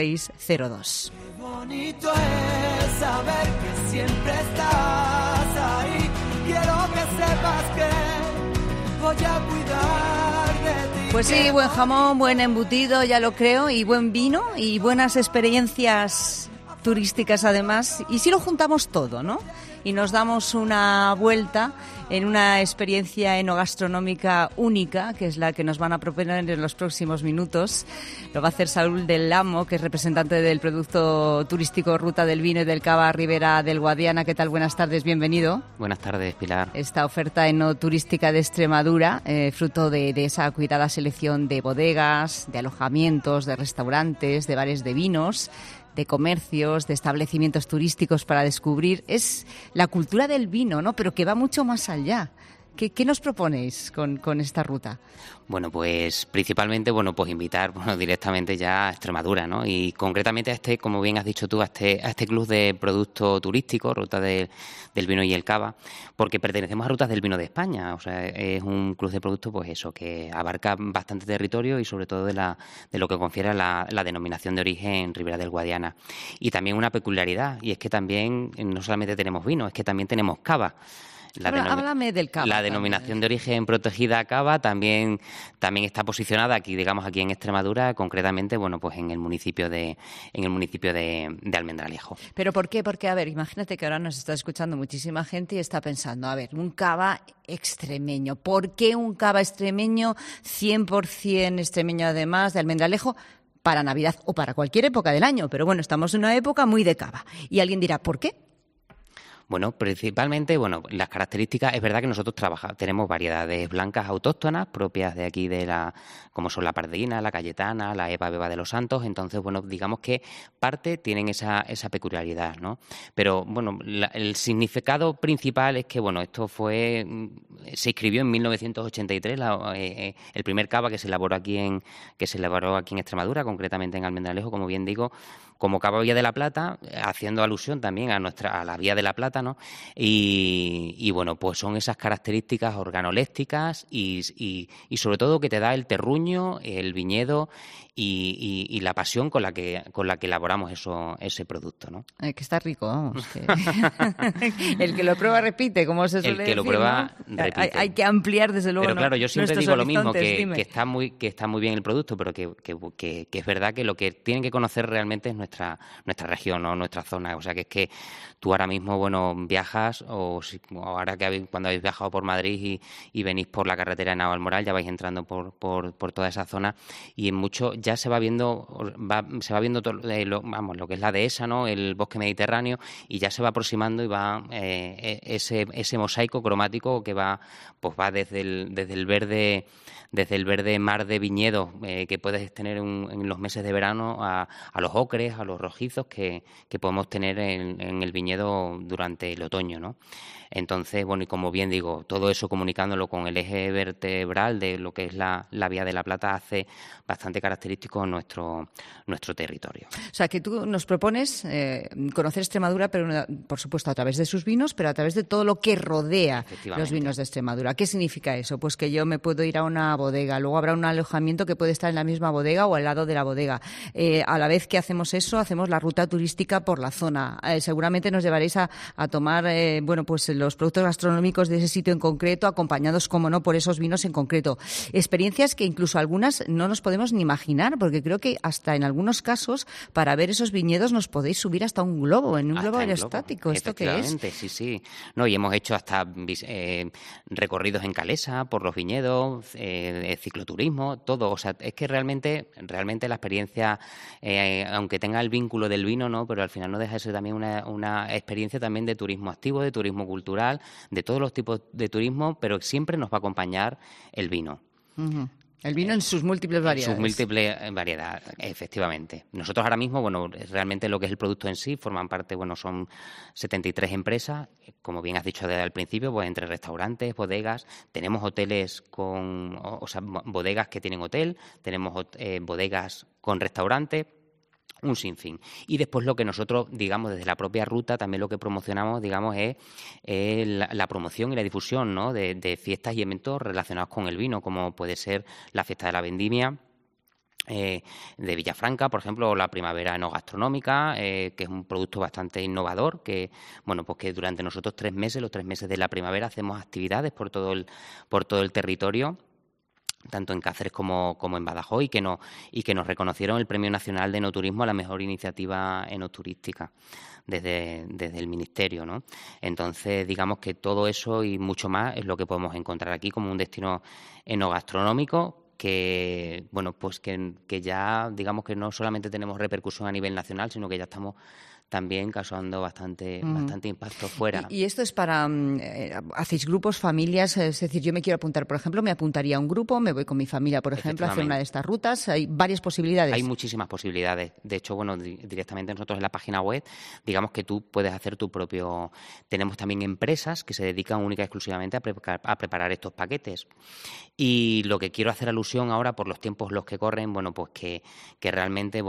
0602. Qué bonito es saber que siempre estás ahí. Quiero que sepas que voy a cuidar de ti. Pues sí, buen jamón, buen embutido, ya lo creo, y buen vino y buenas experiencias turísticas además. Y si lo juntamos todo, ¿no? Y nos damos una vuelta en una experiencia enogastronómica única, que es la que nos van a proponer en los próximos minutos. Lo va a hacer Saúl del Amo, que es representante del producto turístico Ruta del Vino y del Cava Ribera del Guadiana. ¿Qué tal? Buenas tardes, bienvenido. Buenas tardes, Pilar. Esta oferta enoturística de Extremadura, fruto de esa cuidada selección de bodegas, de alojamientos, de restaurantes, de bares de vinos, de comercios, de establecimientos turísticos para descubrir. Es la cultura del vino, ¿no? Pero que va mucho más allá. ¿Qué nos proponéis con esta ruta? Bueno, pues principalmente, pues invitar directamente ya a Extremadura, ¿no? Y concretamente a como bien has dicho tú, a este club de producto turístico, Ruta del Vino y el Cava, porque pertenecemos a Rutas del Vino de España. O sea, es un club de producto, pues eso, que abarca bastante territorio y sobre todo de lo que confiere la denominación de origen Ribera del Guadiana. Y también una peculiaridad, y es que también no solamente tenemos vino, es que también tenemos cava. Háblame del cava. La denominación de origen protegida cava también está posicionada aquí en Extremadura, concretamente, pues en el municipio de Almendralejo. ¿Pero por qué? Porque, a ver, imagínate que ahora nos está escuchando muchísima gente y está pensando, a ver, un cava extremeño. ¿Por qué un cava extremeño, 100% extremeño además, de Almendralejo? Para Navidad o para cualquier época del año, pero bueno, estamos en una época muy de cava. Y alguien dirá, ¿por qué? Bueno, principalmente, las características, es verdad que nosotros tenemos variedades blancas autóctonas propias de aquí como son la pardina, la cayetana, la Eva Beba de los Santos. Entonces, digamos que parte tienen esa peculiaridad, ¿no? Pero, el significado principal es que, esto se inscribió en 1983, el primer cava que se elaboró aquí en Extremadura, concretamente en Almendralejo, como bien digo, como Cava Vía de la Plata, haciendo alusión también a la Vía de la Plata, ¿no? Y pues son esas características organolépticas y sobre todo que te da el terruño, el viñedo y la pasión con la que elaboramos ese producto, ¿no? Que está rico, vamos. El que lo prueba repite, como se suele decir. El que lo prueba repite. Hay que ampliar, desde luego. Pero claro, yo siempre digo lo mismo, que está muy bien el producto, pero que es verdad que lo que tienen que conocer realmente es nuestra región, ¿no? Nuestra zona. O sea, que es que tú ahora mismo, viajas, o ahora cuando habéis viajado por Madrid y venís por la carretera de Navalmoral, ya vais entrando por toda esa zona, y en mucho ya se va viendo todo, lo que es la dehesa, ¿no? El bosque mediterráneo, y ya se va aproximando y va ese mosaico cromático que va desde el verde mar de viñedo que puedes tener en los meses de verano a los ocres, a los rojizos que podemos tener en el viñedo durante el otoño, ¿no? Entonces, bueno, y como bien digo, todo eso comunicándolo con el eje vertebral de lo que es la Vía de la Plata hace bastante característico nuestro territorio. O sea, que tú nos propones conocer Extremadura, pero por supuesto a través de sus vinos, pero a través de todo lo que rodea los vinos de Extremadura. ¿Qué significa eso? Pues que yo me puedo ir a una bodega, luego habrá un alojamiento que puede estar en la misma bodega o al lado de la bodega. A la vez que hacemos eso, hacemos la ruta turística por la zona. Seguramente nos llevaréis a tomar, pues los productos gastronómicos de ese sitio en concreto, acompañados, como no, por esos vinos en concreto. Experiencias que incluso algunas no nos podemos ni imaginar, porque creo que hasta en algunos casos, para ver esos viñedos, nos podéis subir hasta un globo, en un globo aerostático. ¿Esto qué es? Sí. No, y hemos hecho hasta recorridos en Calesa por los viñedos, cicloturismo, todo. O sea, es que realmente la experiencia, aunque tenga el vínculo del vino, no, pero al final no deja de ser también una experiencia también de turismo activo, de turismo cultural, de todos los tipos de turismo, pero siempre nos va a acompañar el vino. Uh-huh. El vino en sus múltiples variedades. Sus múltiples variedades, efectivamente. Nosotros ahora mismo, realmente lo que es el producto en sí, forman parte, son 73 empresas, como bien has dicho desde el principio, pues entre restaurantes, bodegas, tenemos hoteles bodegas que tienen hotel, tenemos bodegas con restaurantes, un sinfín. Y después lo que nosotros, digamos, desde la propia ruta, también lo que promocionamos, digamos, es la promoción y la difusión, ¿no?, de fiestas y eventos relacionados con el vino, como puede ser la fiesta de la vendimia de Villafranca, por ejemplo, o la primavera enogastronómica, que es un producto bastante innovador, que que durante nosotros los 3 meses de la primavera hacemos actividades por todo el territorio, tanto en Cáceres como en Badajoz, y que nos reconocieron el Premio Nacional de Enoturismo a la mejor iniciativa enoturística desde el Ministerio, ¿no? Entonces, digamos que todo eso y mucho más es lo que podemos encontrar aquí como un destino enogastronómico que ya, digamos, que no solamente tenemos repercusión a nivel nacional, sino que ya estamos también causando bastante impacto fuera. ¿Y esto es para, hacéis grupos, familias? Es decir, yo me quiero apuntar, por ejemplo, me apuntaría a un grupo, me voy con mi familia, por ejemplo, a hacer una de estas rutas. Hay varias posibilidades. Hay muchísimas posibilidades. De hecho, directamente nosotros en la página web, digamos que tú puedes hacer tu propio... Tenemos también empresas que se dedican única y exclusivamente a preparar estos paquetes. Y lo que quiero hacer alusión ahora, por los tiempos los que corren, que realmente,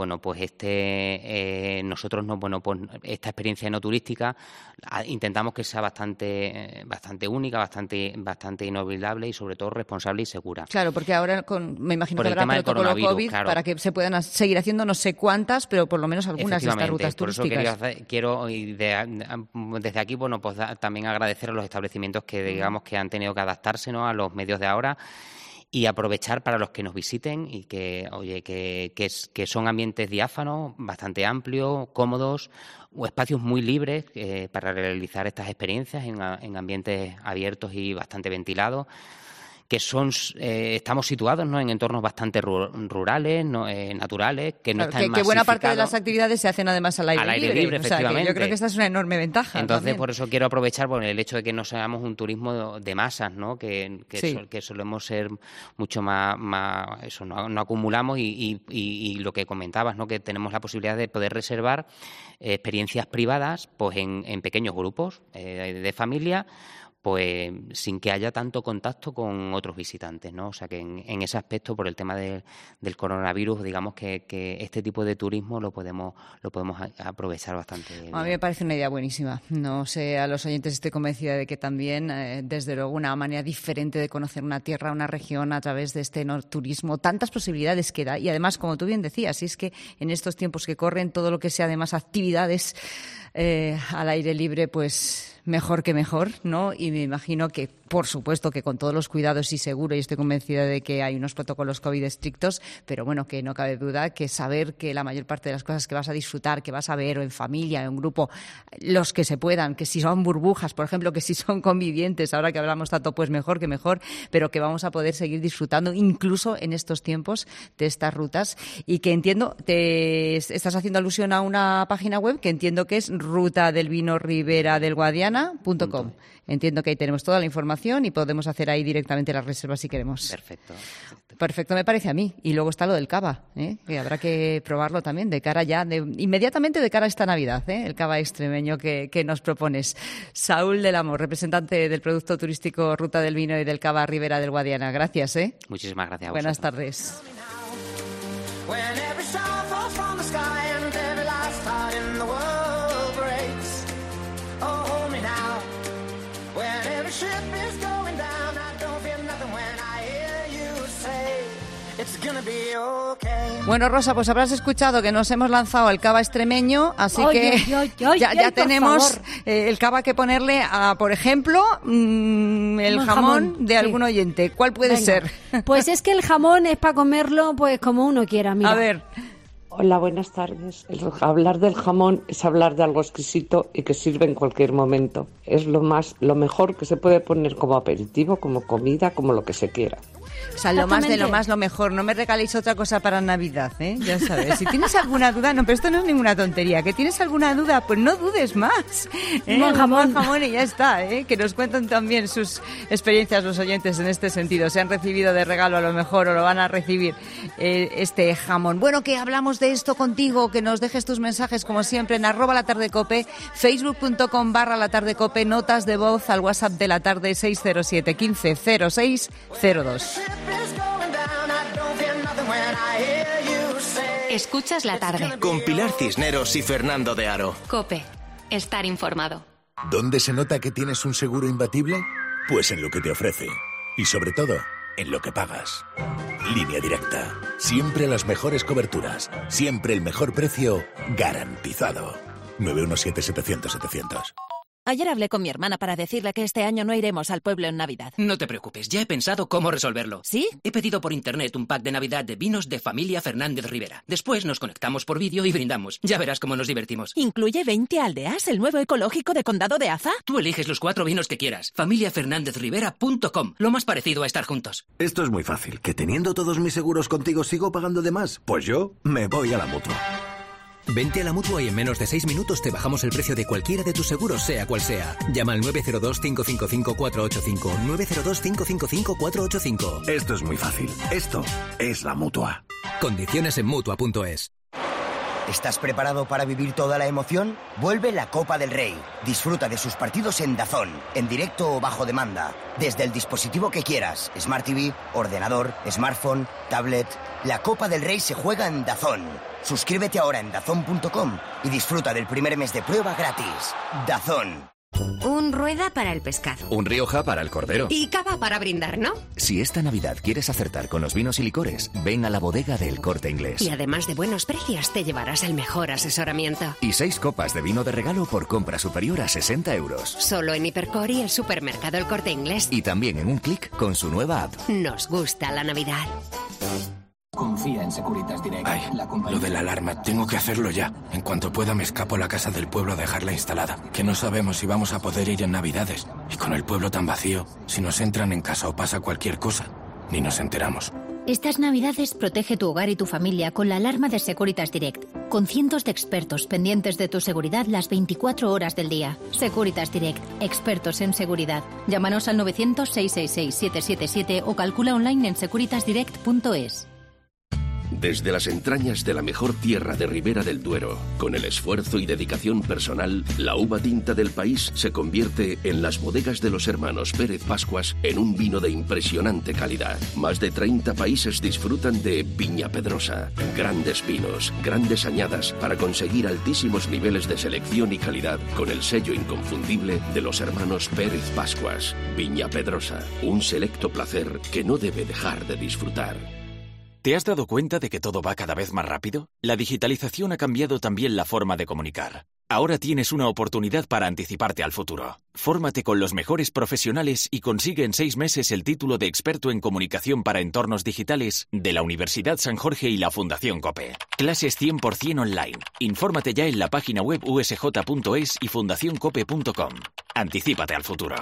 nosotros esta experiencia enoturística intentamos que sea bastante única, bastante inolvidable y sobre todo responsable y segura. Claro, porque ahora me imagino que habrá protocolo COVID, claro, para que se puedan seguir haciendo no sé cuántas, pero por lo menos algunas de estas rutas turísticas. Por eso quiero desde aquí también agradecer a los establecimientos que digamos que han tenido que adaptarse, ¿no?, a los medios de ahora, y aprovechar para los que nos visiten y que son ambientes diáfanos, bastante amplios, cómodos, o espacios muy libres para realizar estas experiencias en ambientes abiertos y bastante ventilados, que estamos situados, ¿no?, en entornos bastante rurales, naturales, que no están masificados. Que buena parte de las actividades se hacen ademos al aire libre, efectivamente. O sea, que yo creo que esta es una enorme ventaja. Entonces, también. por eso quiero aprovechar el hecho de que no seamos un turismo de masas, ¿no?, que solemos ser mucho más eso, no acumulamos y lo que comentabas, ¿no?, que tenemos la posibilidad de poder reservar experiencias privadas en pequeños grupos de familia, sin que haya tanto contacto con otros visitantes, ¿no? O sea, que en ese aspecto, por el tema del coronavirus, digamos que este tipo de turismo lo podemos aprovechar bastante bien. A mí me parece una idea buenísima. No sé, a los oyentes estoy convencida de que también, desde luego, una manera diferente de conocer una tierra, una región, a través de este turismo, tantas posibilidades que da. Y además, como tú bien decías, si es que en estos tiempos que corren, todo lo que sea además actividades al aire libre, mejor que mejor, ¿no? Y me imagino que, por supuesto, que con todos los cuidados y seguro, y estoy convencida de que hay unos protocolos COVID estrictos, pero que no cabe duda que saber que la mayor parte de las cosas que vas a disfrutar, que vas a ver, o en familia, en grupo, los que se puedan, que si son burbujas, por ejemplo, que si son convivientes, ahora que hablamos tanto, mejor que mejor, pero que vamos a poder seguir disfrutando, incluso en estos tiempos, de estas rutas. Y que entiendo, estás haciendo alusión a una página web que entiendo que es Ruta del Vino Ribera del Guadiana.com. Entiendo que ahí tenemos toda la información y podemos hacer ahí directamente las reservas si queremos. Perfecto. Perfecto, me parece a mí. Y luego está lo del cava, que habrá que probarlo también de cara ya, inmediatamente de cara a esta Navidad, el cava extremeño que nos propones. Saúl del Amo, representante del producto turístico Ruta del Vino y del Cava Ribera del Guadiana. Gracias. Muchísimas gracias a Buenas vosotros. tardes. Bueno, Rosa, pues habrás escuchado que nos hemos lanzado al cava extremeño, así ya tenemos el cava que ponerle a, por ejemplo, el jamón de algún oyente. ¿Cuál puede ser? Pues es que el jamón es para comerlo pues como uno quiera, mira. A ver. Hola, buenas tardes. Hablar del jamón es hablar de algo exquisito y que sirve en cualquier momento. Es lo mejor que se puede poner como aperitivo, como comida, como lo que se quiera. O sea, lo más de lo más, lo mejor. No me regaléis otra cosa para Navidad, Ya sabes. Si tienes alguna duda, no, pero esto no es ninguna tontería. Que tienes alguna duda, pues no dudes más. Un jamón y ya está, Que nos cuentan también sus experiencias los oyentes en este sentido. Se han recibido de regalo a lo mejor o lo van a recibir este jamón. Bueno, que hablamos de esto contigo, que nos dejes tus mensajes como siempre en @latardecope, facebook.com/latardecope, notas de voz al WhatsApp de la tarde 607 15 06 02. Escuchas la tarde. Con Pilar Cisneros y Fernando de Aro. COPE. Estar informado. ¿Dónde se nota que tienes un seguro imbatible? Pues en lo que te ofrece. Y sobre todo, en lo que pagas. Línea Directa. Siempre las mejores coberturas. Siempre el mejor precio garantizado. 917-700-700. Ayer hablé con mi hermana para decirle que este año no iremos al pueblo en Navidad. No te preocupes, ya he pensado cómo resolverlo. ¿Sí? He pedido por internet un pack de Navidad de vinos de familia Fernández Rivera. Después nos conectamos por vídeo y brindamos. Ya verás cómo nos divertimos. ¿Incluye 20 aldeas, el nuevo ecológico de Condado de Aza? Tú eliges los 4 vinos que quieras. familiafernandezrivera.com. Lo más parecido a estar juntos. Esto es muy fácil. ¿Que teniendo todos mis seguros contigo sigo pagando de más? Pues yo me voy a la Mutua. Vente a la Mutua y en menos de 6 minutos te bajamos el precio de cualquiera de tus seguros, sea cual sea. Llama al 902-555-485. 902-555-485. Esto es muy fácil. Esto es la Mutua. Condiciones en Mutua.es. ¿Estás preparado para vivir toda la emoción? Vuelve la Copa del Rey. Disfruta de sus partidos en DAZN, en directo o bajo demanda. Desde el dispositivo que quieras, Smart TV, ordenador, smartphone, tablet. La Copa del Rey se juega en DAZN. Suscríbete ahora en DAZN.com y disfruta del primer mes de prueba gratis. DAZN. Un rueda para el pescado. Un Rioja para el cordero. Y cava para brindar, ¿no? Si esta Navidad quieres acertar con los vinos y licores, ven a la bodega del Corte Inglés. Y además de buenos precios, te llevarás el mejor asesoramiento. Y 6 copas de vino de regalo por compra superior a 60 euros. Solo en Hipercor y el supermercado El Corte Inglés. Y también en un clic con su nueva app. Nos gusta la Navidad. Confía en Securitas Direct. Ay, lo de la alarma, tengo que hacerlo ya. En cuanto pueda me escapo a la casa del pueblo a dejarla instalada. Que no sabemos si vamos a poder ir en Navidades. Y con el pueblo tan vacío, si nos entran en casa o pasa cualquier cosa, ni nos enteramos. Estas Navidades protege tu hogar y tu familia con la alarma de Securitas Direct. Con cientos de expertos pendientes de tu seguridad las 24 horas del día. Securitas Direct, expertos en seguridad. Llámanos al 900-666-777 o calcula online en securitasdirect.es. Desde las entrañas de la mejor tierra de Ribera del Duero, con el esfuerzo y dedicación personal, la uva tinta del país se convierte en las bodegas de los hermanos Pérez Pascuas en un vino de impresionante calidad. Más de 30 países disfrutan de Viña Pedrosa. Grandes vinos, grandes añadas para conseguir altísimos niveles de selección y calidad con el sello inconfundible de los hermanos Pérez Pascuas. Viña Pedrosa, un selecto placer que no debe dejar de disfrutar. ¿Te has dado cuenta de que todo va cada vez más rápido? La digitalización ha cambiado también la forma de comunicar. Ahora tienes una oportunidad para anticiparte al futuro. Fórmate con los mejores profesionales y consigue en 6 meses el título de experto en comunicación para entornos digitales de la Universidad San Jorge y la Fundación COPE. Clases 100% online. Infórmate ya en la página web usj.es y fundacioncope.com. Anticípate al futuro.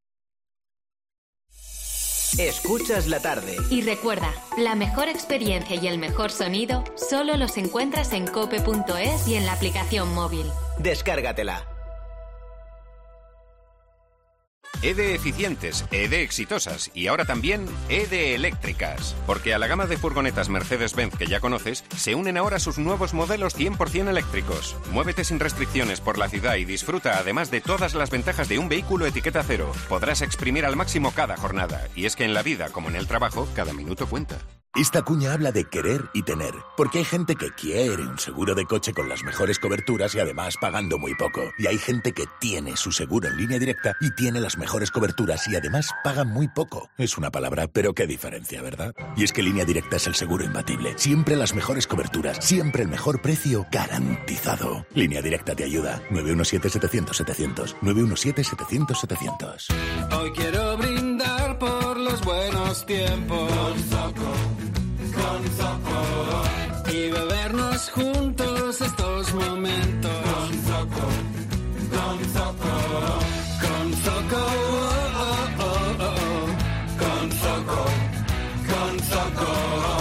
Escuchas la tarde. Y recuerda, la mejor experiencia y el mejor sonido solo los encuentras en cope.es y en la aplicación móvil. Descárgatela. E de eficientes, E de exitosas y ahora también E de eléctricas. Porque a la gama de furgonetas Mercedes-Benz que ya conoces, se unen ahora sus nuevos modelos 100% eléctricos. Muévete sin restricciones por la ciudad y disfruta además de todas las ventajas de un vehículo etiqueta cero. Podrás exprimir al máximo cada jornada. Y es que en la vida, como en el trabajo, cada minuto cuenta. Esta cuña habla de querer y tener, porque hay gente que quiere un seguro de coche con las mejores coberturas y además pagando muy poco. Y hay gente que tiene su seguro en Línea Directa y tiene las mejores coberturas y además paga muy poco. Es una palabra, pero qué diferencia, ¿verdad? Y es que Línea Directa es el seguro imbatible. Siempre las mejores coberturas, siempre el mejor precio garantizado. Línea Directa te ayuda. 917-700-700. 917-700-700. Hoy quiero brindar por los buenos tiempos. Con Zoco. Y bebernos juntos estos momentos. Con Zoco. Con Zoco. Con Zoco. Con Zoco.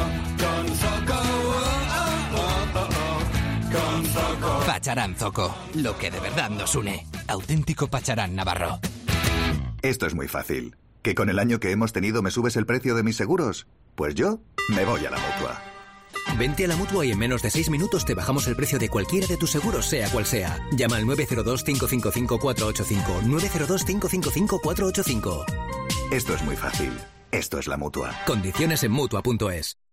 Con Zoco. Pacharán Zoco. Lo que de verdad nos une. Auténtico Pacharán navarro. Esto es muy fácil. ¿Que con el año que hemos tenido me subes el precio de mis seguros? Pues yo me voy a la Mutua. Vente a la Mutua y en menos de 6 minutos te bajamos el precio de cualquiera de tus seguros, sea cual sea. Llama al 902-555-485. 902-555-485. Esto es muy fácil. Esto es la Mutua. Condiciones en Mutua.es.